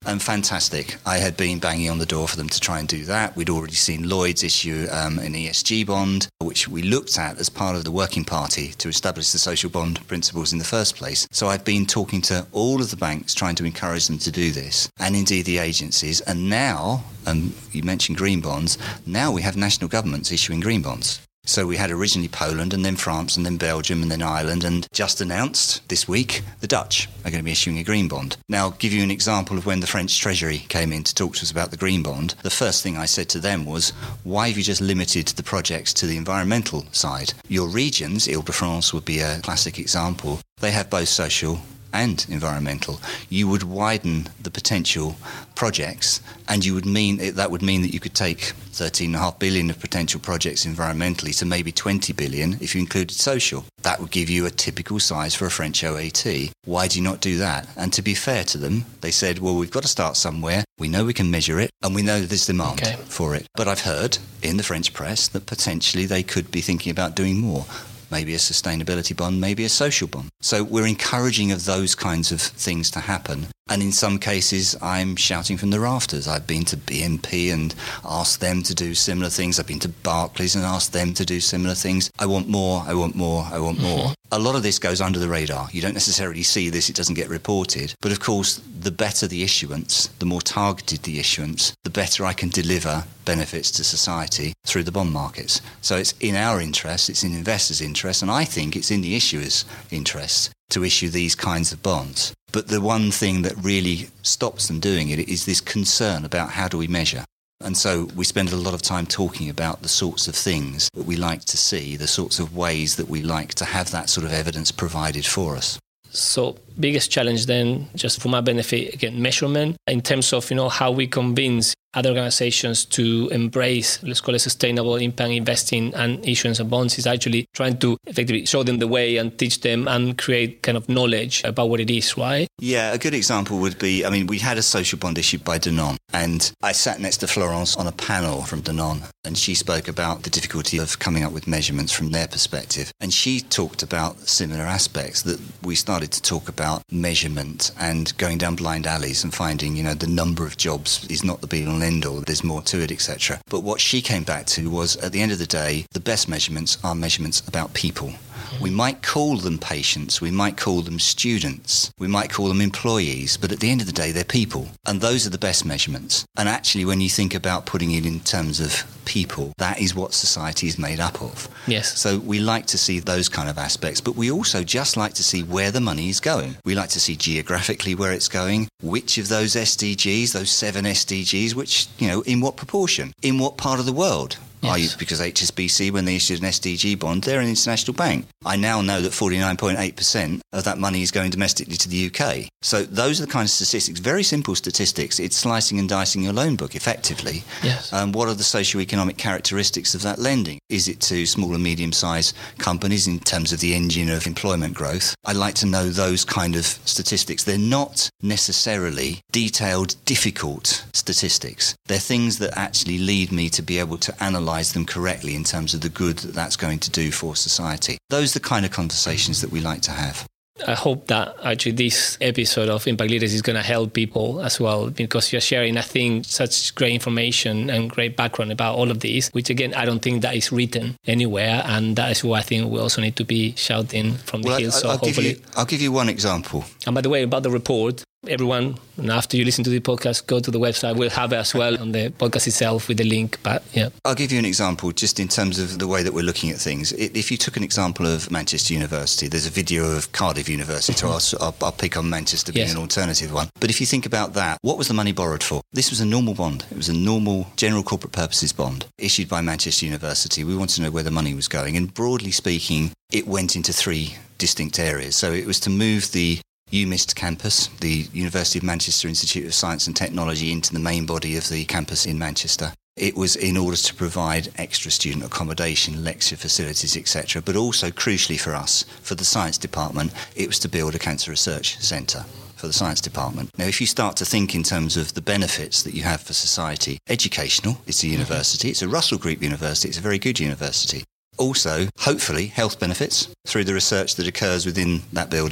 [SPEAKER 3] And fantastic. I had been banging on the door for them to try and do that. We'd already seen Lloyds issue um, an E S G bond, which we looked at as part of the working party to establish the social bond principles in the first place. So I've been talking to all of the banks, trying to encourage them to do this, and indeed the agencies. And now, um, you mentioned green bonds, now we have national governments issuing green bonds. So we had originally Poland and then France and then Belgium and then Ireland, and just announced this week the Dutch are going to be issuing a green bond. Now, I'll give you an example of when the French Treasury came in to talk to us about the green bond. The first thing I said to them was, why have you just limited the projects to the environmental side? Your regions, Ile-de-France would be a classic example, they have both social and environmental. You would widen the potential projects, and you would mean that would mean that you could take thirteen point five billion of potential projects environmentally to maybe twenty billion if you included social. That would give you a typical size for a French O A T. Why do you not do that? And to be fair to them, they said, well, we've got to start somewhere. We know we can measure it, and we know there's demand okay. for it. But I've heard in the French press that potentially they could be thinking about doing more. Maybe a sustainability bond, maybe a social bond. So we're encouraging of those kinds of things to happen. And in some cases, I'm shouting from the rafters. I've been to B N P and asked them to do similar things. I've been to Barclays and asked them to do similar things. I want more, I want more, I want more. Mm-hmm. A lot of this goes under the radar. You don't necessarily see this, it doesn't get reported. But of course, the better the issuance, the more targeted the issuance, the better I can deliver benefits to society through the bond markets. So it's in our interest, it's in investors' interest, and I think it's in the issuers' interest to issue these kinds of bonds. But the one thing that really stops them doing it is this concern about how do we measure. And so we spend a lot of time talking about the sorts of things that we like to see, the sorts of ways that we like to have that sort of evidence provided for us.
[SPEAKER 2] So biggest challenge then, just for my benefit, again, measurement in terms of, you know, how we convince other organizations to embrace, let's call it sustainable impact investing and issuance of bonds, is actually trying to effectively show them the way and teach them and create kind of knowledge about what it is, right?
[SPEAKER 3] Yeah, a good example would be, I mean, we had a social bond issued by Danone, and I sat next to Florence on a panel from Danone, and she spoke about the difficulty of coming up with measurements from their perspective. And she talked about similar aspects, that we started to talk about measurement and going down blind alleys and finding, you know, the number of jobs is not the be-all and end-all, there's more to it, et cetera. But what she came back to was, at the end of the day, the best measurements are measurements about people. We might call them patients, we might call them students, we might call them employees, but at the end of the day, they're people. And those are the best measurements. And actually, when you think about putting it in terms of people, that is what society is made up of.
[SPEAKER 2] Yes.
[SPEAKER 3] So we like to see those kind of aspects, but we also just like to see where the money is going. We like to see geographically where it's going, which of those S D Gs, those seven S D Gs, which, you know, in what proportion, in what part of the world. Yes. Are you, because H S B C, when they issued an S D G bond, they're an international bank. I now know that forty-nine point eight percent of that money is going domestically to the U K. So those are the kind of statistics, very simple statistics. It's slicing and dicing your loan book effectively.
[SPEAKER 2] Yes.
[SPEAKER 3] Um, what are the socioeconomic characteristics of that lending? Is it to small and medium-sized companies in terms of the engine of employment growth? I like to know those kind of statistics. They're not necessarily detailed, difficult statistics. They're things that actually lead me to be able to analyse them correctly in terms of the good that that's going to do for society. Those are the kind of conversations that we like to have.
[SPEAKER 2] I hope that actually this episode of Impact Leaders is going to help people as well, because you're sharing, I think, such great information and great background about all of this, which again, I don't think that is written anywhere. And that is what I think we also need to be shouting from the
[SPEAKER 3] well,
[SPEAKER 2] hills.
[SPEAKER 3] I,
[SPEAKER 2] so
[SPEAKER 3] I'll,
[SPEAKER 2] hopefully...
[SPEAKER 3] give you, I'll give you one example.
[SPEAKER 2] And by the way, about the report, everyone, after you listen to the podcast, go to the website. We'll have it as well on the podcast itself with the link. But yeah,
[SPEAKER 3] I'll give you an example just in terms of the way that we're looking at things. If you took an example of Manchester University, there's a video of Cardiff University, so I'll, I'll, I'll pick on Manchester being yes. an alternative one. But if you think about that, what was the money borrowed for? This was a normal bond. It was a normal general corporate purposes bond issued by Manchester University. We wanted to know where the money was going. And broadly speaking, it went into three distinct areas. So it was to move the U M I S T campus, the University of Manchester Institute of Science and Technology, into the main body of the campus in Manchester. It was in order to provide extra student accommodation, lecture facilities, et cetera. But also, crucially for us, for the science department, it was to build a cancer research centre for the science department. Now, if you start to think in terms of the benefits that you have for society, educational, it's a university, it's a Russell Group university, it's a very good university. Also, hopefully, health benefits through the research that occurs within that building.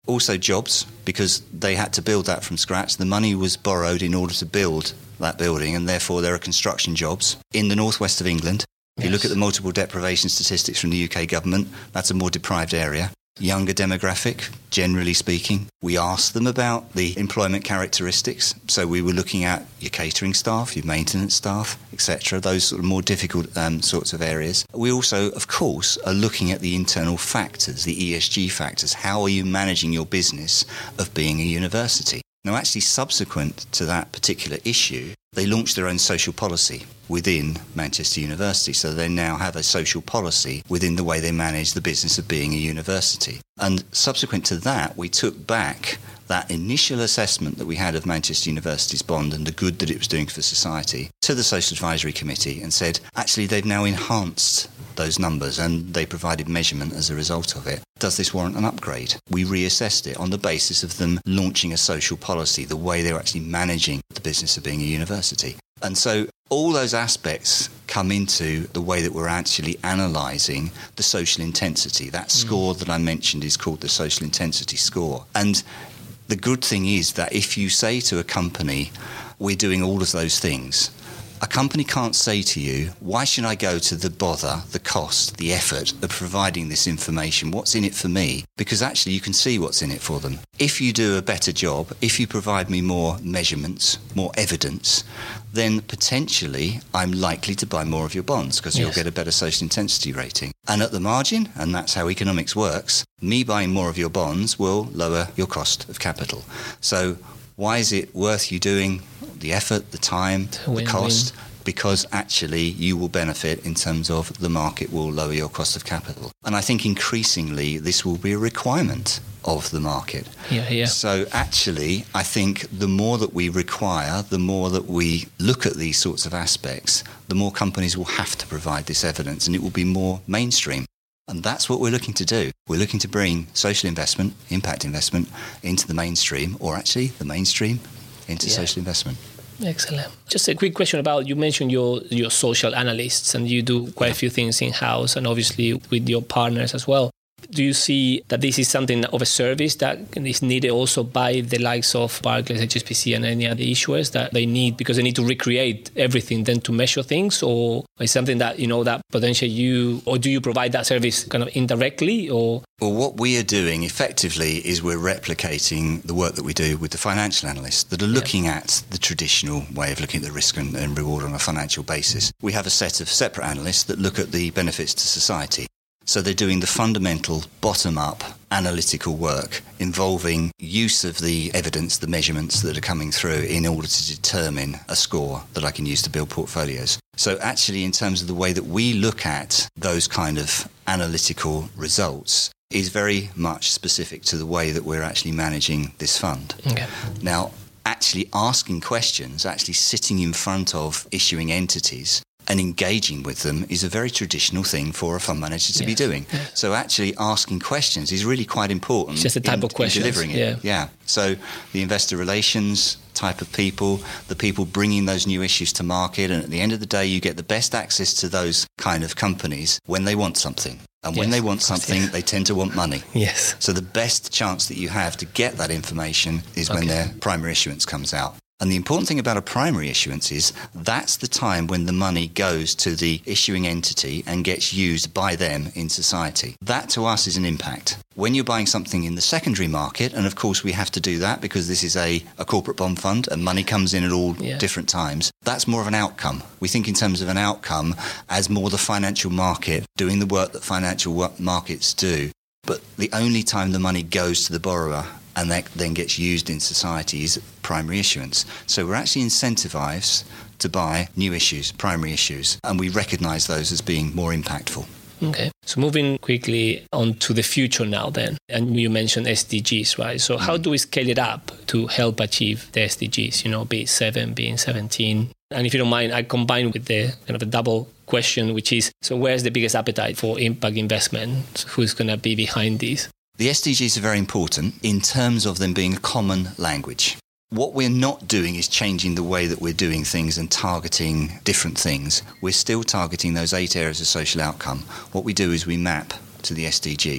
[SPEAKER 3] Also jobs, because they had to build that from scratch. The money was borrowed in order to build that building, and therefore there are construction jobs in the northwest of England. If you look at the multiple deprivation statistics from the U K government, that's a more deprived area. Younger demographic, generally speaking. We asked them about the employment characteristics. So we were looking at your catering staff, your maintenance staff, et cetera, those sort of more difficult um, sorts of areas. We also, of course, are looking at the internal factors, the E S G factors. How are you managing your business of being a university? Now, actually, subsequent to that particular issue, they launched their own social policy within Manchester University. So they now have a social policy within the way they manage the business of being a university. And subsequent to that, we took back that initial assessment that we had of Manchester University's bond and the good that it was doing for society to the Social Advisory Committee and said, actually, they've now enhanced those numbers and they provided measurement as a result of it. Does this warrant an upgrade? We reassessed it on the basis of them launching a social policy, the way they were actually managing the business of being a university. And so all those aspects come into the way that we're actually analysing the social intensity. That score mm. that I mentioned is called the social intensity score. And the good thing is that if you say to a company, we're doing all of those things, a company can't say to you, why should I go to the bother, the cost, the effort of providing this information? What's in it for me? Because actually you can see what's in it for them. If you do a better job, if you provide me more measurements, more evidence, then potentially I'm likely to buy more of your bonds because yes. you'll get a better social intensity rating. And at the margin, and that's how economics works, me buying more of your bonds will lower your cost of capital. So why is it worth you doing the effort, the time, win, the cost? Win. Because actually you will benefit in terms of the market will lower your cost of capital. And I think increasingly this will be a requirement of the market.
[SPEAKER 2] Yeah, yeah.
[SPEAKER 3] So actually I think the more that we require, the more that we look at these sorts of aspects, the more companies will have to provide this evidence and it will be more mainstream. And that's what we're looking to do. We're looking to bring social investment, impact investment, into the mainstream, or actually the mainstream into yeah. social investment.
[SPEAKER 2] Excellent. Just a quick question about, you mentioned your, your social analysts, and you do quite a few things in-house and obviously with your partners as well. Do you see that this is something of a service that is needed also by the likes of Barclays, H S B C and any other issuers that they need because they need to recreate everything then to measure things? Or is something that, you know, that potentially you, or do you provide that service kind of indirectly? Or
[SPEAKER 3] Well, what we are doing effectively is we're replicating the work that we do with the financial analysts that are looking yeah. at the traditional way of looking at the risk and, and reward on a financial basis. We have a set of separate analysts that look at the benefits to society. So they're doing the fundamental bottom-up analytical work involving use of the evidence, the measurements that are coming through in order to determine a score that I can use to build portfolios. So actually, in terms of the way that we look at those kind of analytical results is very much specific to the way that we're actually managing this fund.
[SPEAKER 2] Okay.
[SPEAKER 3] Now, actually asking questions, actually sitting in front of issuing entities and engaging with them is a very traditional thing for a fund manager to yes. be doing. Yes. So actually asking questions is really quite important.
[SPEAKER 2] It's just the type
[SPEAKER 3] in,
[SPEAKER 2] of questions.
[SPEAKER 3] In delivering it.
[SPEAKER 2] Yeah.
[SPEAKER 3] yeah. So the investor relations type of people, the people bringing those new issues to market, and at the end of the day, you get the best access to those kind of companies when they want something. And yes, when they want something, yeah. they tend to want money.
[SPEAKER 2] Yes.
[SPEAKER 3] So the best chance that you have to get that information is okay. when their primary issuance comes out. And the important thing about a primary issuance is that's the time when the money goes to the issuing entity and gets used by them in society. That to us is an impact. When you're buying something in the secondary market, and of course we have to do that because this is a, a corporate bond fund and money comes in at all yeah. different times, that's more of an outcome. We think in terms of an outcome as more the financial market doing the work that financial markets do. But the only time the money goes to the borrower and that then gets used in society is primary issuance. So we're actually incentivised to buy new issues, primary issues, and we recognise those as being more impactful.
[SPEAKER 2] Okay. So moving quickly on to the future now then, and you mentioned S D Gs, right? So how do we scale it up to help achieve the S D Gs, you know, be it seven, being seventeen? And if you don't mind, I combine with the kind of a double question, which is, so where's the biggest appetite for impact investment? Who's going to be behind these?
[SPEAKER 3] The S D Gs are very important in terms of them being a common language. What we're not doing is changing the way that we're doing things and targeting different things. We're still targeting those eight areas of social outcome. What we do is we map to the S D Gs.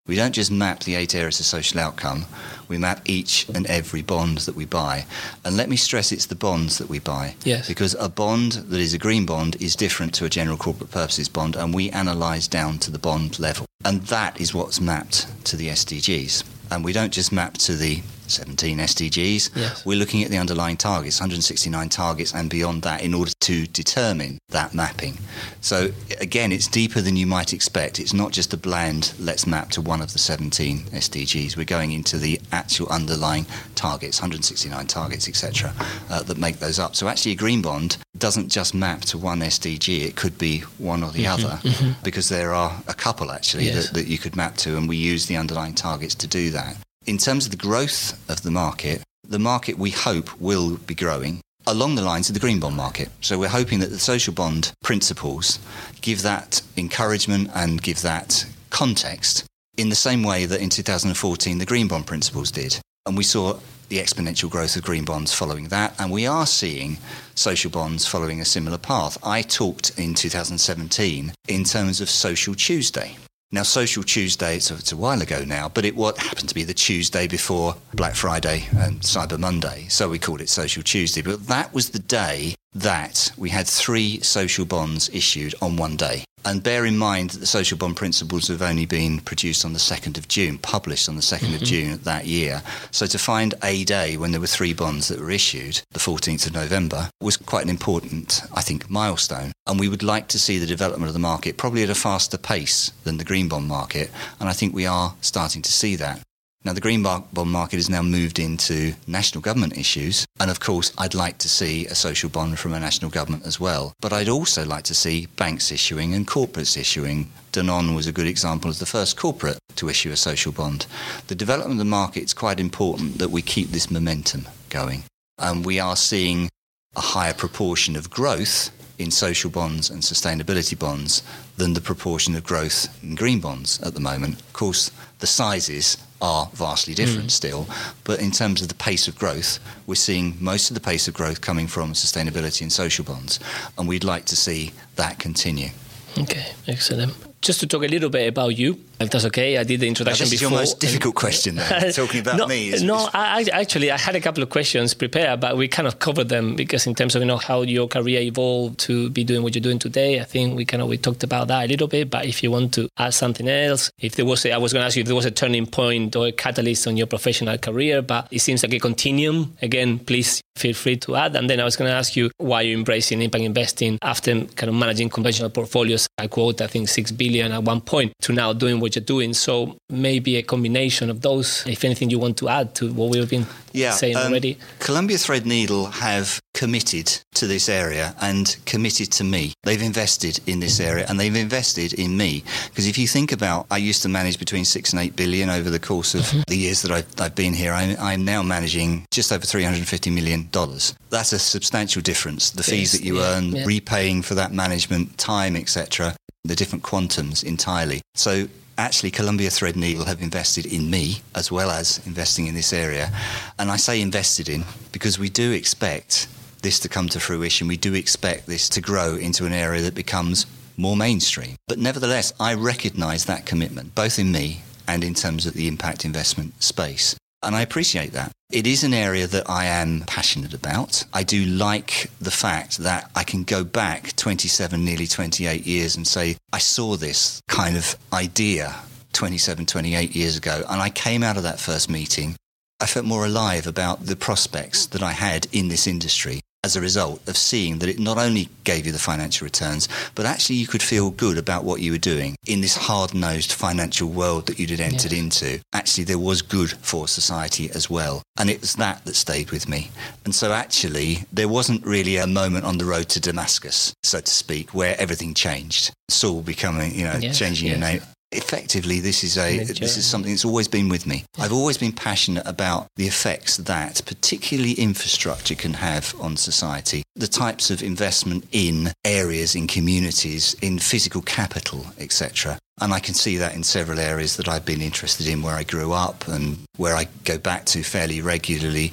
[SPEAKER 3] We don't just map the eight areas of social outcome, we map each and every bond that we buy. And let me stress, it's the bonds that we buy.
[SPEAKER 2] Yes.
[SPEAKER 3] Because a bond that is a green bond is different to a general corporate purposes bond, and we analyse down to the bond level. And that is what's mapped to the S D Gs. And we don't just map to the seventeen S D Gs.
[SPEAKER 2] Yes.
[SPEAKER 3] We're looking at the underlying targets, one hundred sixty-nine targets and beyond that, in order to determine that mapping. So again, it's deeper than you might expect. It's not just a bland, let's map to one of the seventeen S D Gs. We're going into the actual underlying targets, one hundred sixty-nine targets, et cetera, uh, that make those up. So actually a green bond doesn't just map to one S D G. It could be one or the mm-hmm, other, mm-hmm. because there are a couple actually yes. that, that you could map to, and we use the underlying targets to do that. In terms of the growth of the market, the market we hope will be growing along the lines of the green bond market. So we're hoping that the social bond principles give that encouragement and give that context in the same way that in two thousand fourteen the green bond principles did. And we saw the exponential growth of green bonds following that, and we are seeing social bonds following a similar path. I talked in two thousand seventeen in terms of Social Tuesday. Now, Social Tuesday, so it's a while ago now, but it what happened to be the Tuesday before Black Friday and Cyber Monday, so we called it Social Tuesday. But that was the day that we had three social bonds issued on one day. And bear in mind that the social bond principles have only been produced on the second of June, published on the second mm-hmm. of June that year. So to find a day when there were three bonds that were issued, the fourteenth of November, was quite an important, I think, milestone. And we would like to see the development of the market probably at a faster pace than the green bond market. And I think we are starting to see that. Now, the green bond market has now moved into national government issues. And of course, I'd like to see a social bond from a national government as well. But I'd also like to see banks issuing and corporates issuing. Danone was a good example as the first corporate to issue a social bond. The development of the market is quite important that we keep this momentum going. And we are seeing a higher proportion of growth in social bonds and sustainability bonds than the proportion of growth in green bonds at the moment. Of course, the sizes are vastly different mm. still, but in terms of the pace of growth, we're seeing most of the pace of growth coming from sustainability and social bonds, and we'd like to see that continue.
[SPEAKER 2] Okay, excellent. Just to talk a little bit about you, if that's okay. I did the introduction
[SPEAKER 3] now, this
[SPEAKER 2] before.
[SPEAKER 3] This is your most difficult question then, talking about
[SPEAKER 2] no,
[SPEAKER 3] me. Is,
[SPEAKER 2] no,
[SPEAKER 3] is...
[SPEAKER 2] I, actually, I had a couple of questions prepared, but we kind of covered them because in terms of, you know, how your career evolved to be doing what you're doing today, I think we kind of, we talked about that a little bit, but if you want to add something else, if there was a, I was going to ask you if there was a turning point or a catalyst on your professional career, but it seems like a continuum. Again, please feel free to add. And then I was going to ask you why you're embracing impact investing after kind of managing conventional portfolios. I quote, I think six billion at one point to now doing what you're doing. So maybe a combination of those, if anything you want to add to what we've been yeah, saying um, already.
[SPEAKER 3] Columbia Threadneedle have committed to this area and committed to me. They've invested in this area and they've invested in me. Because if you think about, I used to manage between six and eight billion over the course of mm-hmm. the years that I've, I've been here. I'm, I'm now managing just over three hundred fifty million dollars. That's a substantial difference. The fees that you yeah, earn, yeah. repaying for that management, time, et cetera, the different quantums entirely. So actually, Columbia Threadneedle have invested in me as well as investing in this area. And I say invested in because we do expect this to come to fruition. We do expect this to grow into an area that becomes more mainstream. But nevertheless, I recognise that commitment, both in me and in terms of the impact investment space. And I appreciate that. It is an area that I am passionate about. I do like the fact that I can go back twenty-seven, nearly twenty-eight years and say, I saw this kind of idea twenty-seven, twenty-eight years ago, and I came out of that first meeting. I felt more alive about the prospects that I had in this industry as a result of seeing that it not only gave you the financial returns, but actually you could feel good about what you were doing in this hard-nosed financial world that you'd entered yes. into. Actually, there was good for society as well. And it was that that stayed with me. And so actually, there wasn't really a moment on the road to Damascus, so to speak, where everything changed. Saul becoming, you know, yes, changing yes. your name. Effectively, this is a this is something that's always been with me. I've always been passionate about the effects that particularly infrastructure can have on society, the types of investment in areas, in communities, in physical capital, et cetera. And I can see that in several areas that I've been interested in, where I grew up and where I go back to fairly regularly.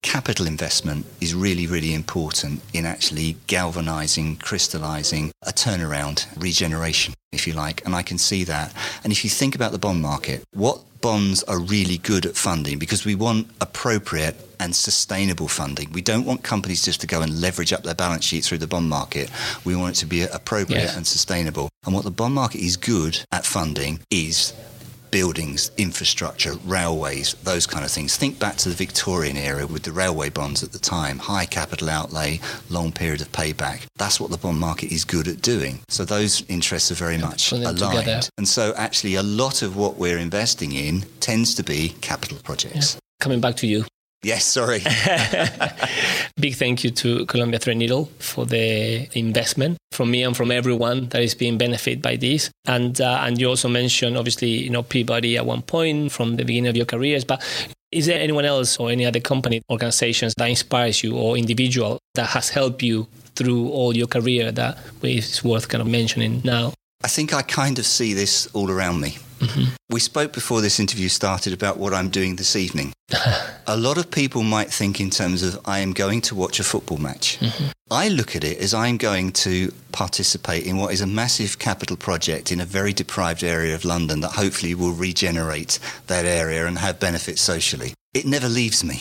[SPEAKER 3] capital investment is really, really important in actually galvanizing, crystallizing a turnaround, regeneration, if you like. And I can see that. And if you think about the bond market, what bonds are really good at funding, because we want appropriate and sustainable funding. We don't want companies just to go and leverage up their balance sheet through the bond market. We want it to be appropriate yes. and sustainable. And what the bond market is good at funding is buildings, infrastructure, railways, those kind of things. Think back to the Victorian era with the railway bonds at the time. High capital outlay, long period of payback. That's what the bond market is good at doing. So those interests are very much aligned. Together. And so actually a lot of what we're investing in tends to be capital projects.
[SPEAKER 2] Yeah. Coming back to you.
[SPEAKER 3] Yes, sorry.
[SPEAKER 2] Big thank you to Columbia Threadneedle for the investment from me and from everyone that is being benefited by this. And uh, and you also mentioned, obviously, you know, Peabody at one point from the beginning of your careers. But is there anyone else or any other company, organizations that inspires you or individual that has helped you through all your career that is worth kind of mentioning now?
[SPEAKER 3] I think I kind of see this all around me. Mm-hmm. We spoke before this interview started about what I'm doing this evening. A lot of people might think in terms of I am going to watch a football match. Mm-hmm. I look at it as I'm going to participate in what is a massive capital project in a very deprived area of London that hopefully will regenerate that area and have benefits socially. It never leaves me.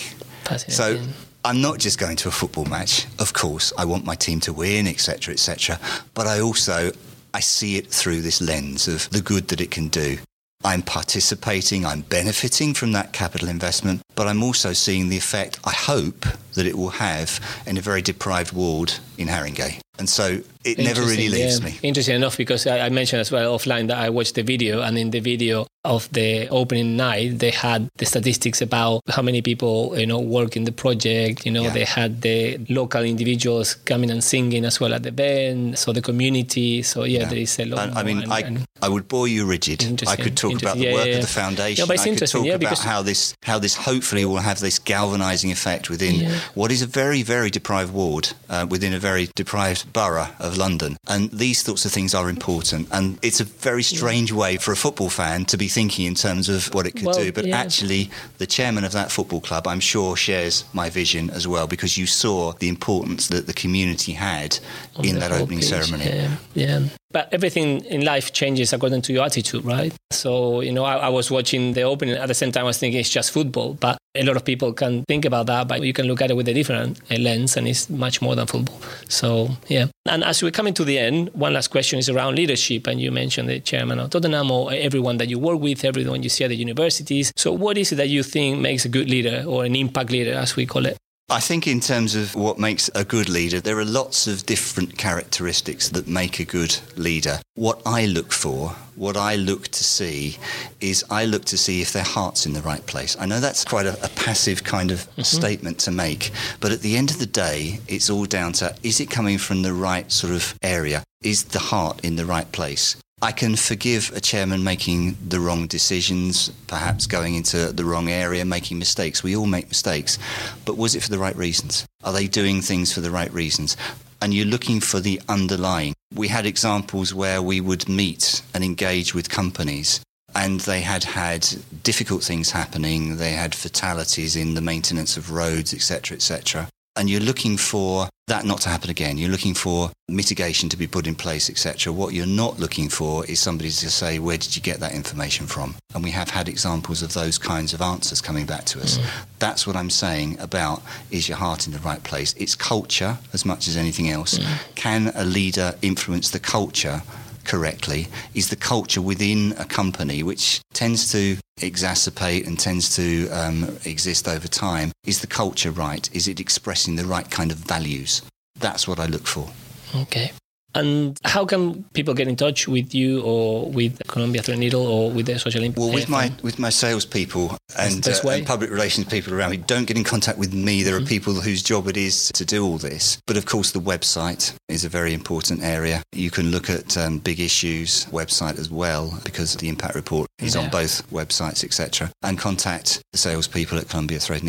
[SPEAKER 3] So I'm not just going to a football match. Of course, I want my team to win, et cetera, et cetera. But I also... I see it through this lens of the good that it can do. I'm participating, I'm benefiting from that capital investment, but I'm also seeing the effect, I hope, that it will have in a very deprived ward in Haringey. And so it never really leaves
[SPEAKER 2] yeah.
[SPEAKER 3] me.
[SPEAKER 2] Interesting enough, because I, I mentioned as well offline that I watched the video, and in the video of the opening night, they had the statistics about how many people, you know, work in the project. You know, yeah. they had the local individuals coming and singing as well at the band. So the community. So yeah, yeah. there is a lot.
[SPEAKER 3] And, I mean, and, I and I would bore you rigid. I could talk about the
[SPEAKER 2] yeah,
[SPEAKER 3] work
[SPEAKER 2] yeah.
[SPEAKER 3] of the foundation.
[SPEAKER 2] Yeah, but it's
[SPEAKER 3] I could
[SPEAKER 2] interesting,
[SPEAKER 3] talk
[SPEAKER 2] yeah,
[SPEAKER 3] about how this how this hopefully will have this galvanising effect within yeah. what is a very very deprived ward uh, within a very deprived borough of London. And these sorts of things are important. And it's a very strange yeah. way for a football fan to be thinking in terms of what it could
[SPEAKER 2] well,
[SPEAKER 3] do. But
[SPEAKER 2] yeah.
[SPEAKER 3] actually, the chairman of that football club, I'm sure, shares my vision as well, because you saw the importance that the community had On in that opening pitch. ceremony.
[SPEAKER 2] Yeah. yeah. But everything in life changes according to your attitude, right? So, you know, I, I was watching the opening. At the same time, I was thinking it's just football. But a lot of people can think about that, but you can look at it with a different lens, and it's much more than football. So, yeah. And as we're coming to the end, one last question is around leadership. And you mentioned the chairman of Tottenham, or everyone that you work with, everyone you see at the universities. So what is it that you think makes a good leader, or an impact leader, as we call it?
[SPEAKER 3] I think in terms of what makes a good leader, there are lots of different characteristics that make a good leader. What I look for, what I look to see, is I look to see if their heart's in the right place. I know that's quite a, a passive kind of mm-hmm. statement to make, but at the end of the day, it's all down to, is it coming from the right sort of area? Is the heart in the right place? I can forgive a chairman making the wrong decisions, perhaps going into the wrong area, making mistakes. We all make mistakes. But was it for the right reasons? Are they doing things for the right reasons? And you're looking for the underlying. We had examples where we would meet and engage with companies, and they had had difficult things happening. They had fatalities in the maintenance of roads, et cetera, et cetera. And you're looking for that not to happen again. You're looking for mitigation to be put in place, et cetera. What you're not looking for is somebody to say, where did you get that information from? And we have had examples of those kinds of answers coming back to us. Mm. That's what I'm saying about, is your heart in the right place? It's culture as much as anything else. Mm. Can a leader influence the culture correctly? Is the culture within a company, which tends to exacerbate and tends to um, exist over time, is the culture right? Is it expressing the right kind of values? That's what I look for.
[SPEAKER 2] Okay. And how can people get in touch with you, or with Columbia Threadneedle, or with the social impact?
[SPEAKER 3] Well, with my with my salespeople and, uh, and public relations people around me, don't get in contact with me. There mm-hmm. are people whose job it is to do all this. But of course, the website is a very important area. You can look at um, Big Issues website as well, because the impact report is yeah. on both websites, et cetera. And contact the salespeople at Columbia Threadneedle.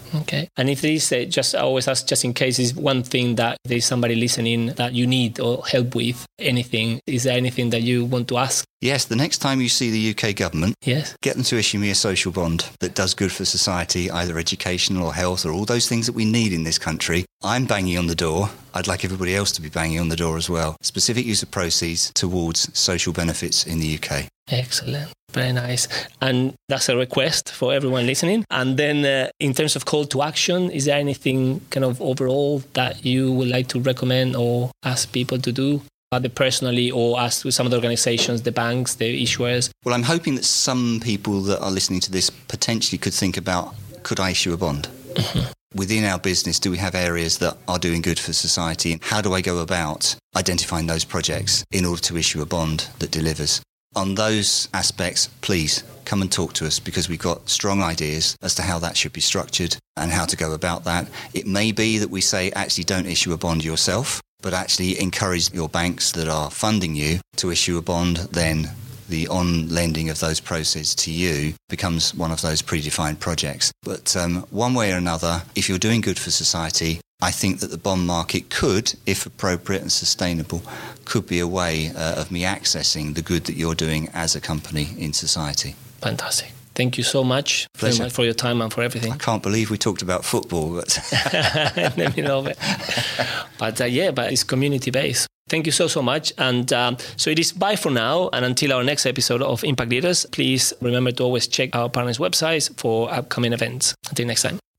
[SPEAKER 2] Okay. And if there is, uh, just I always ask, just in case, is one thing that there's somebody listening that you need or help with, anything, is there anything that you want to ask?
[SPEAKER 3] Yes, the next time you see the U K government,
[SPEAKER 2] yes,
[SPEAKER 3] get them to issue me a social bond that does good for society, either educational or health or all those things that we need in this country. I'm banging on the door. I'd like everybody else to be banging on the door as well. Specific use of proceeds towards social benefits in the U K.
[SPEAKER 2] Excellent. Very nice. And that's a request for everyone listening. And then uh, in terms of call to action, is there anything kind of overall that you would like to recommend or ask people to do? Either personally or ask some of the organizations, the banks, the issuers?
[SPEAKER 3] Well, I'm hoping that some people that are listening to this potentially could think about, could I issue a bond? Mm-hmm. Within our business, do we have areas that are doing good for society? And how do I go about identifying those projects in order to issue a bond that delivers? On those aspects, please come and talk to us, because we've got strong ideas as to how that should be structured and how to go about that. It may be that we say, actually, don't issue a bond yourself, but actually encourage your banks that are funding you to issue a bond. Then the on-lending of those proceeds to you becomes one of those predefined projects. But um, one way or another, if you're doing good for society, I think that the bond market could, if appropriate and sustainable, could be a way uh, of me accessing the good that you're doing as a company in society.
[SPEAKER 2] Fantastic. Thank you so much, very much for your time and for everything.
[SPEAKER 3] I can't believe we talked about football. But
[SPEAKER 2] Let me know it. But uh, yeah, but it's community-based. Thank you so, so much. And um, so it is bye for now. And until our next episode of Impact Leaders, please remember to always check our partners' websites for upcoming events. Until next time.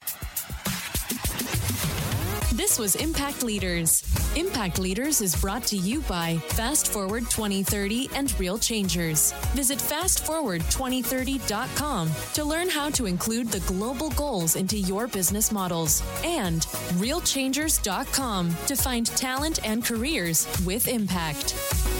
[SPEAKER 1] This was Impact Leaders. Impact Leaders is brought to you by Fast Forward twenty thirty and Real Changers. Visit fast forward twenty thirty dot com to learn how to include the global goals into your business models, and real changers dot com to find talent and careers with impact.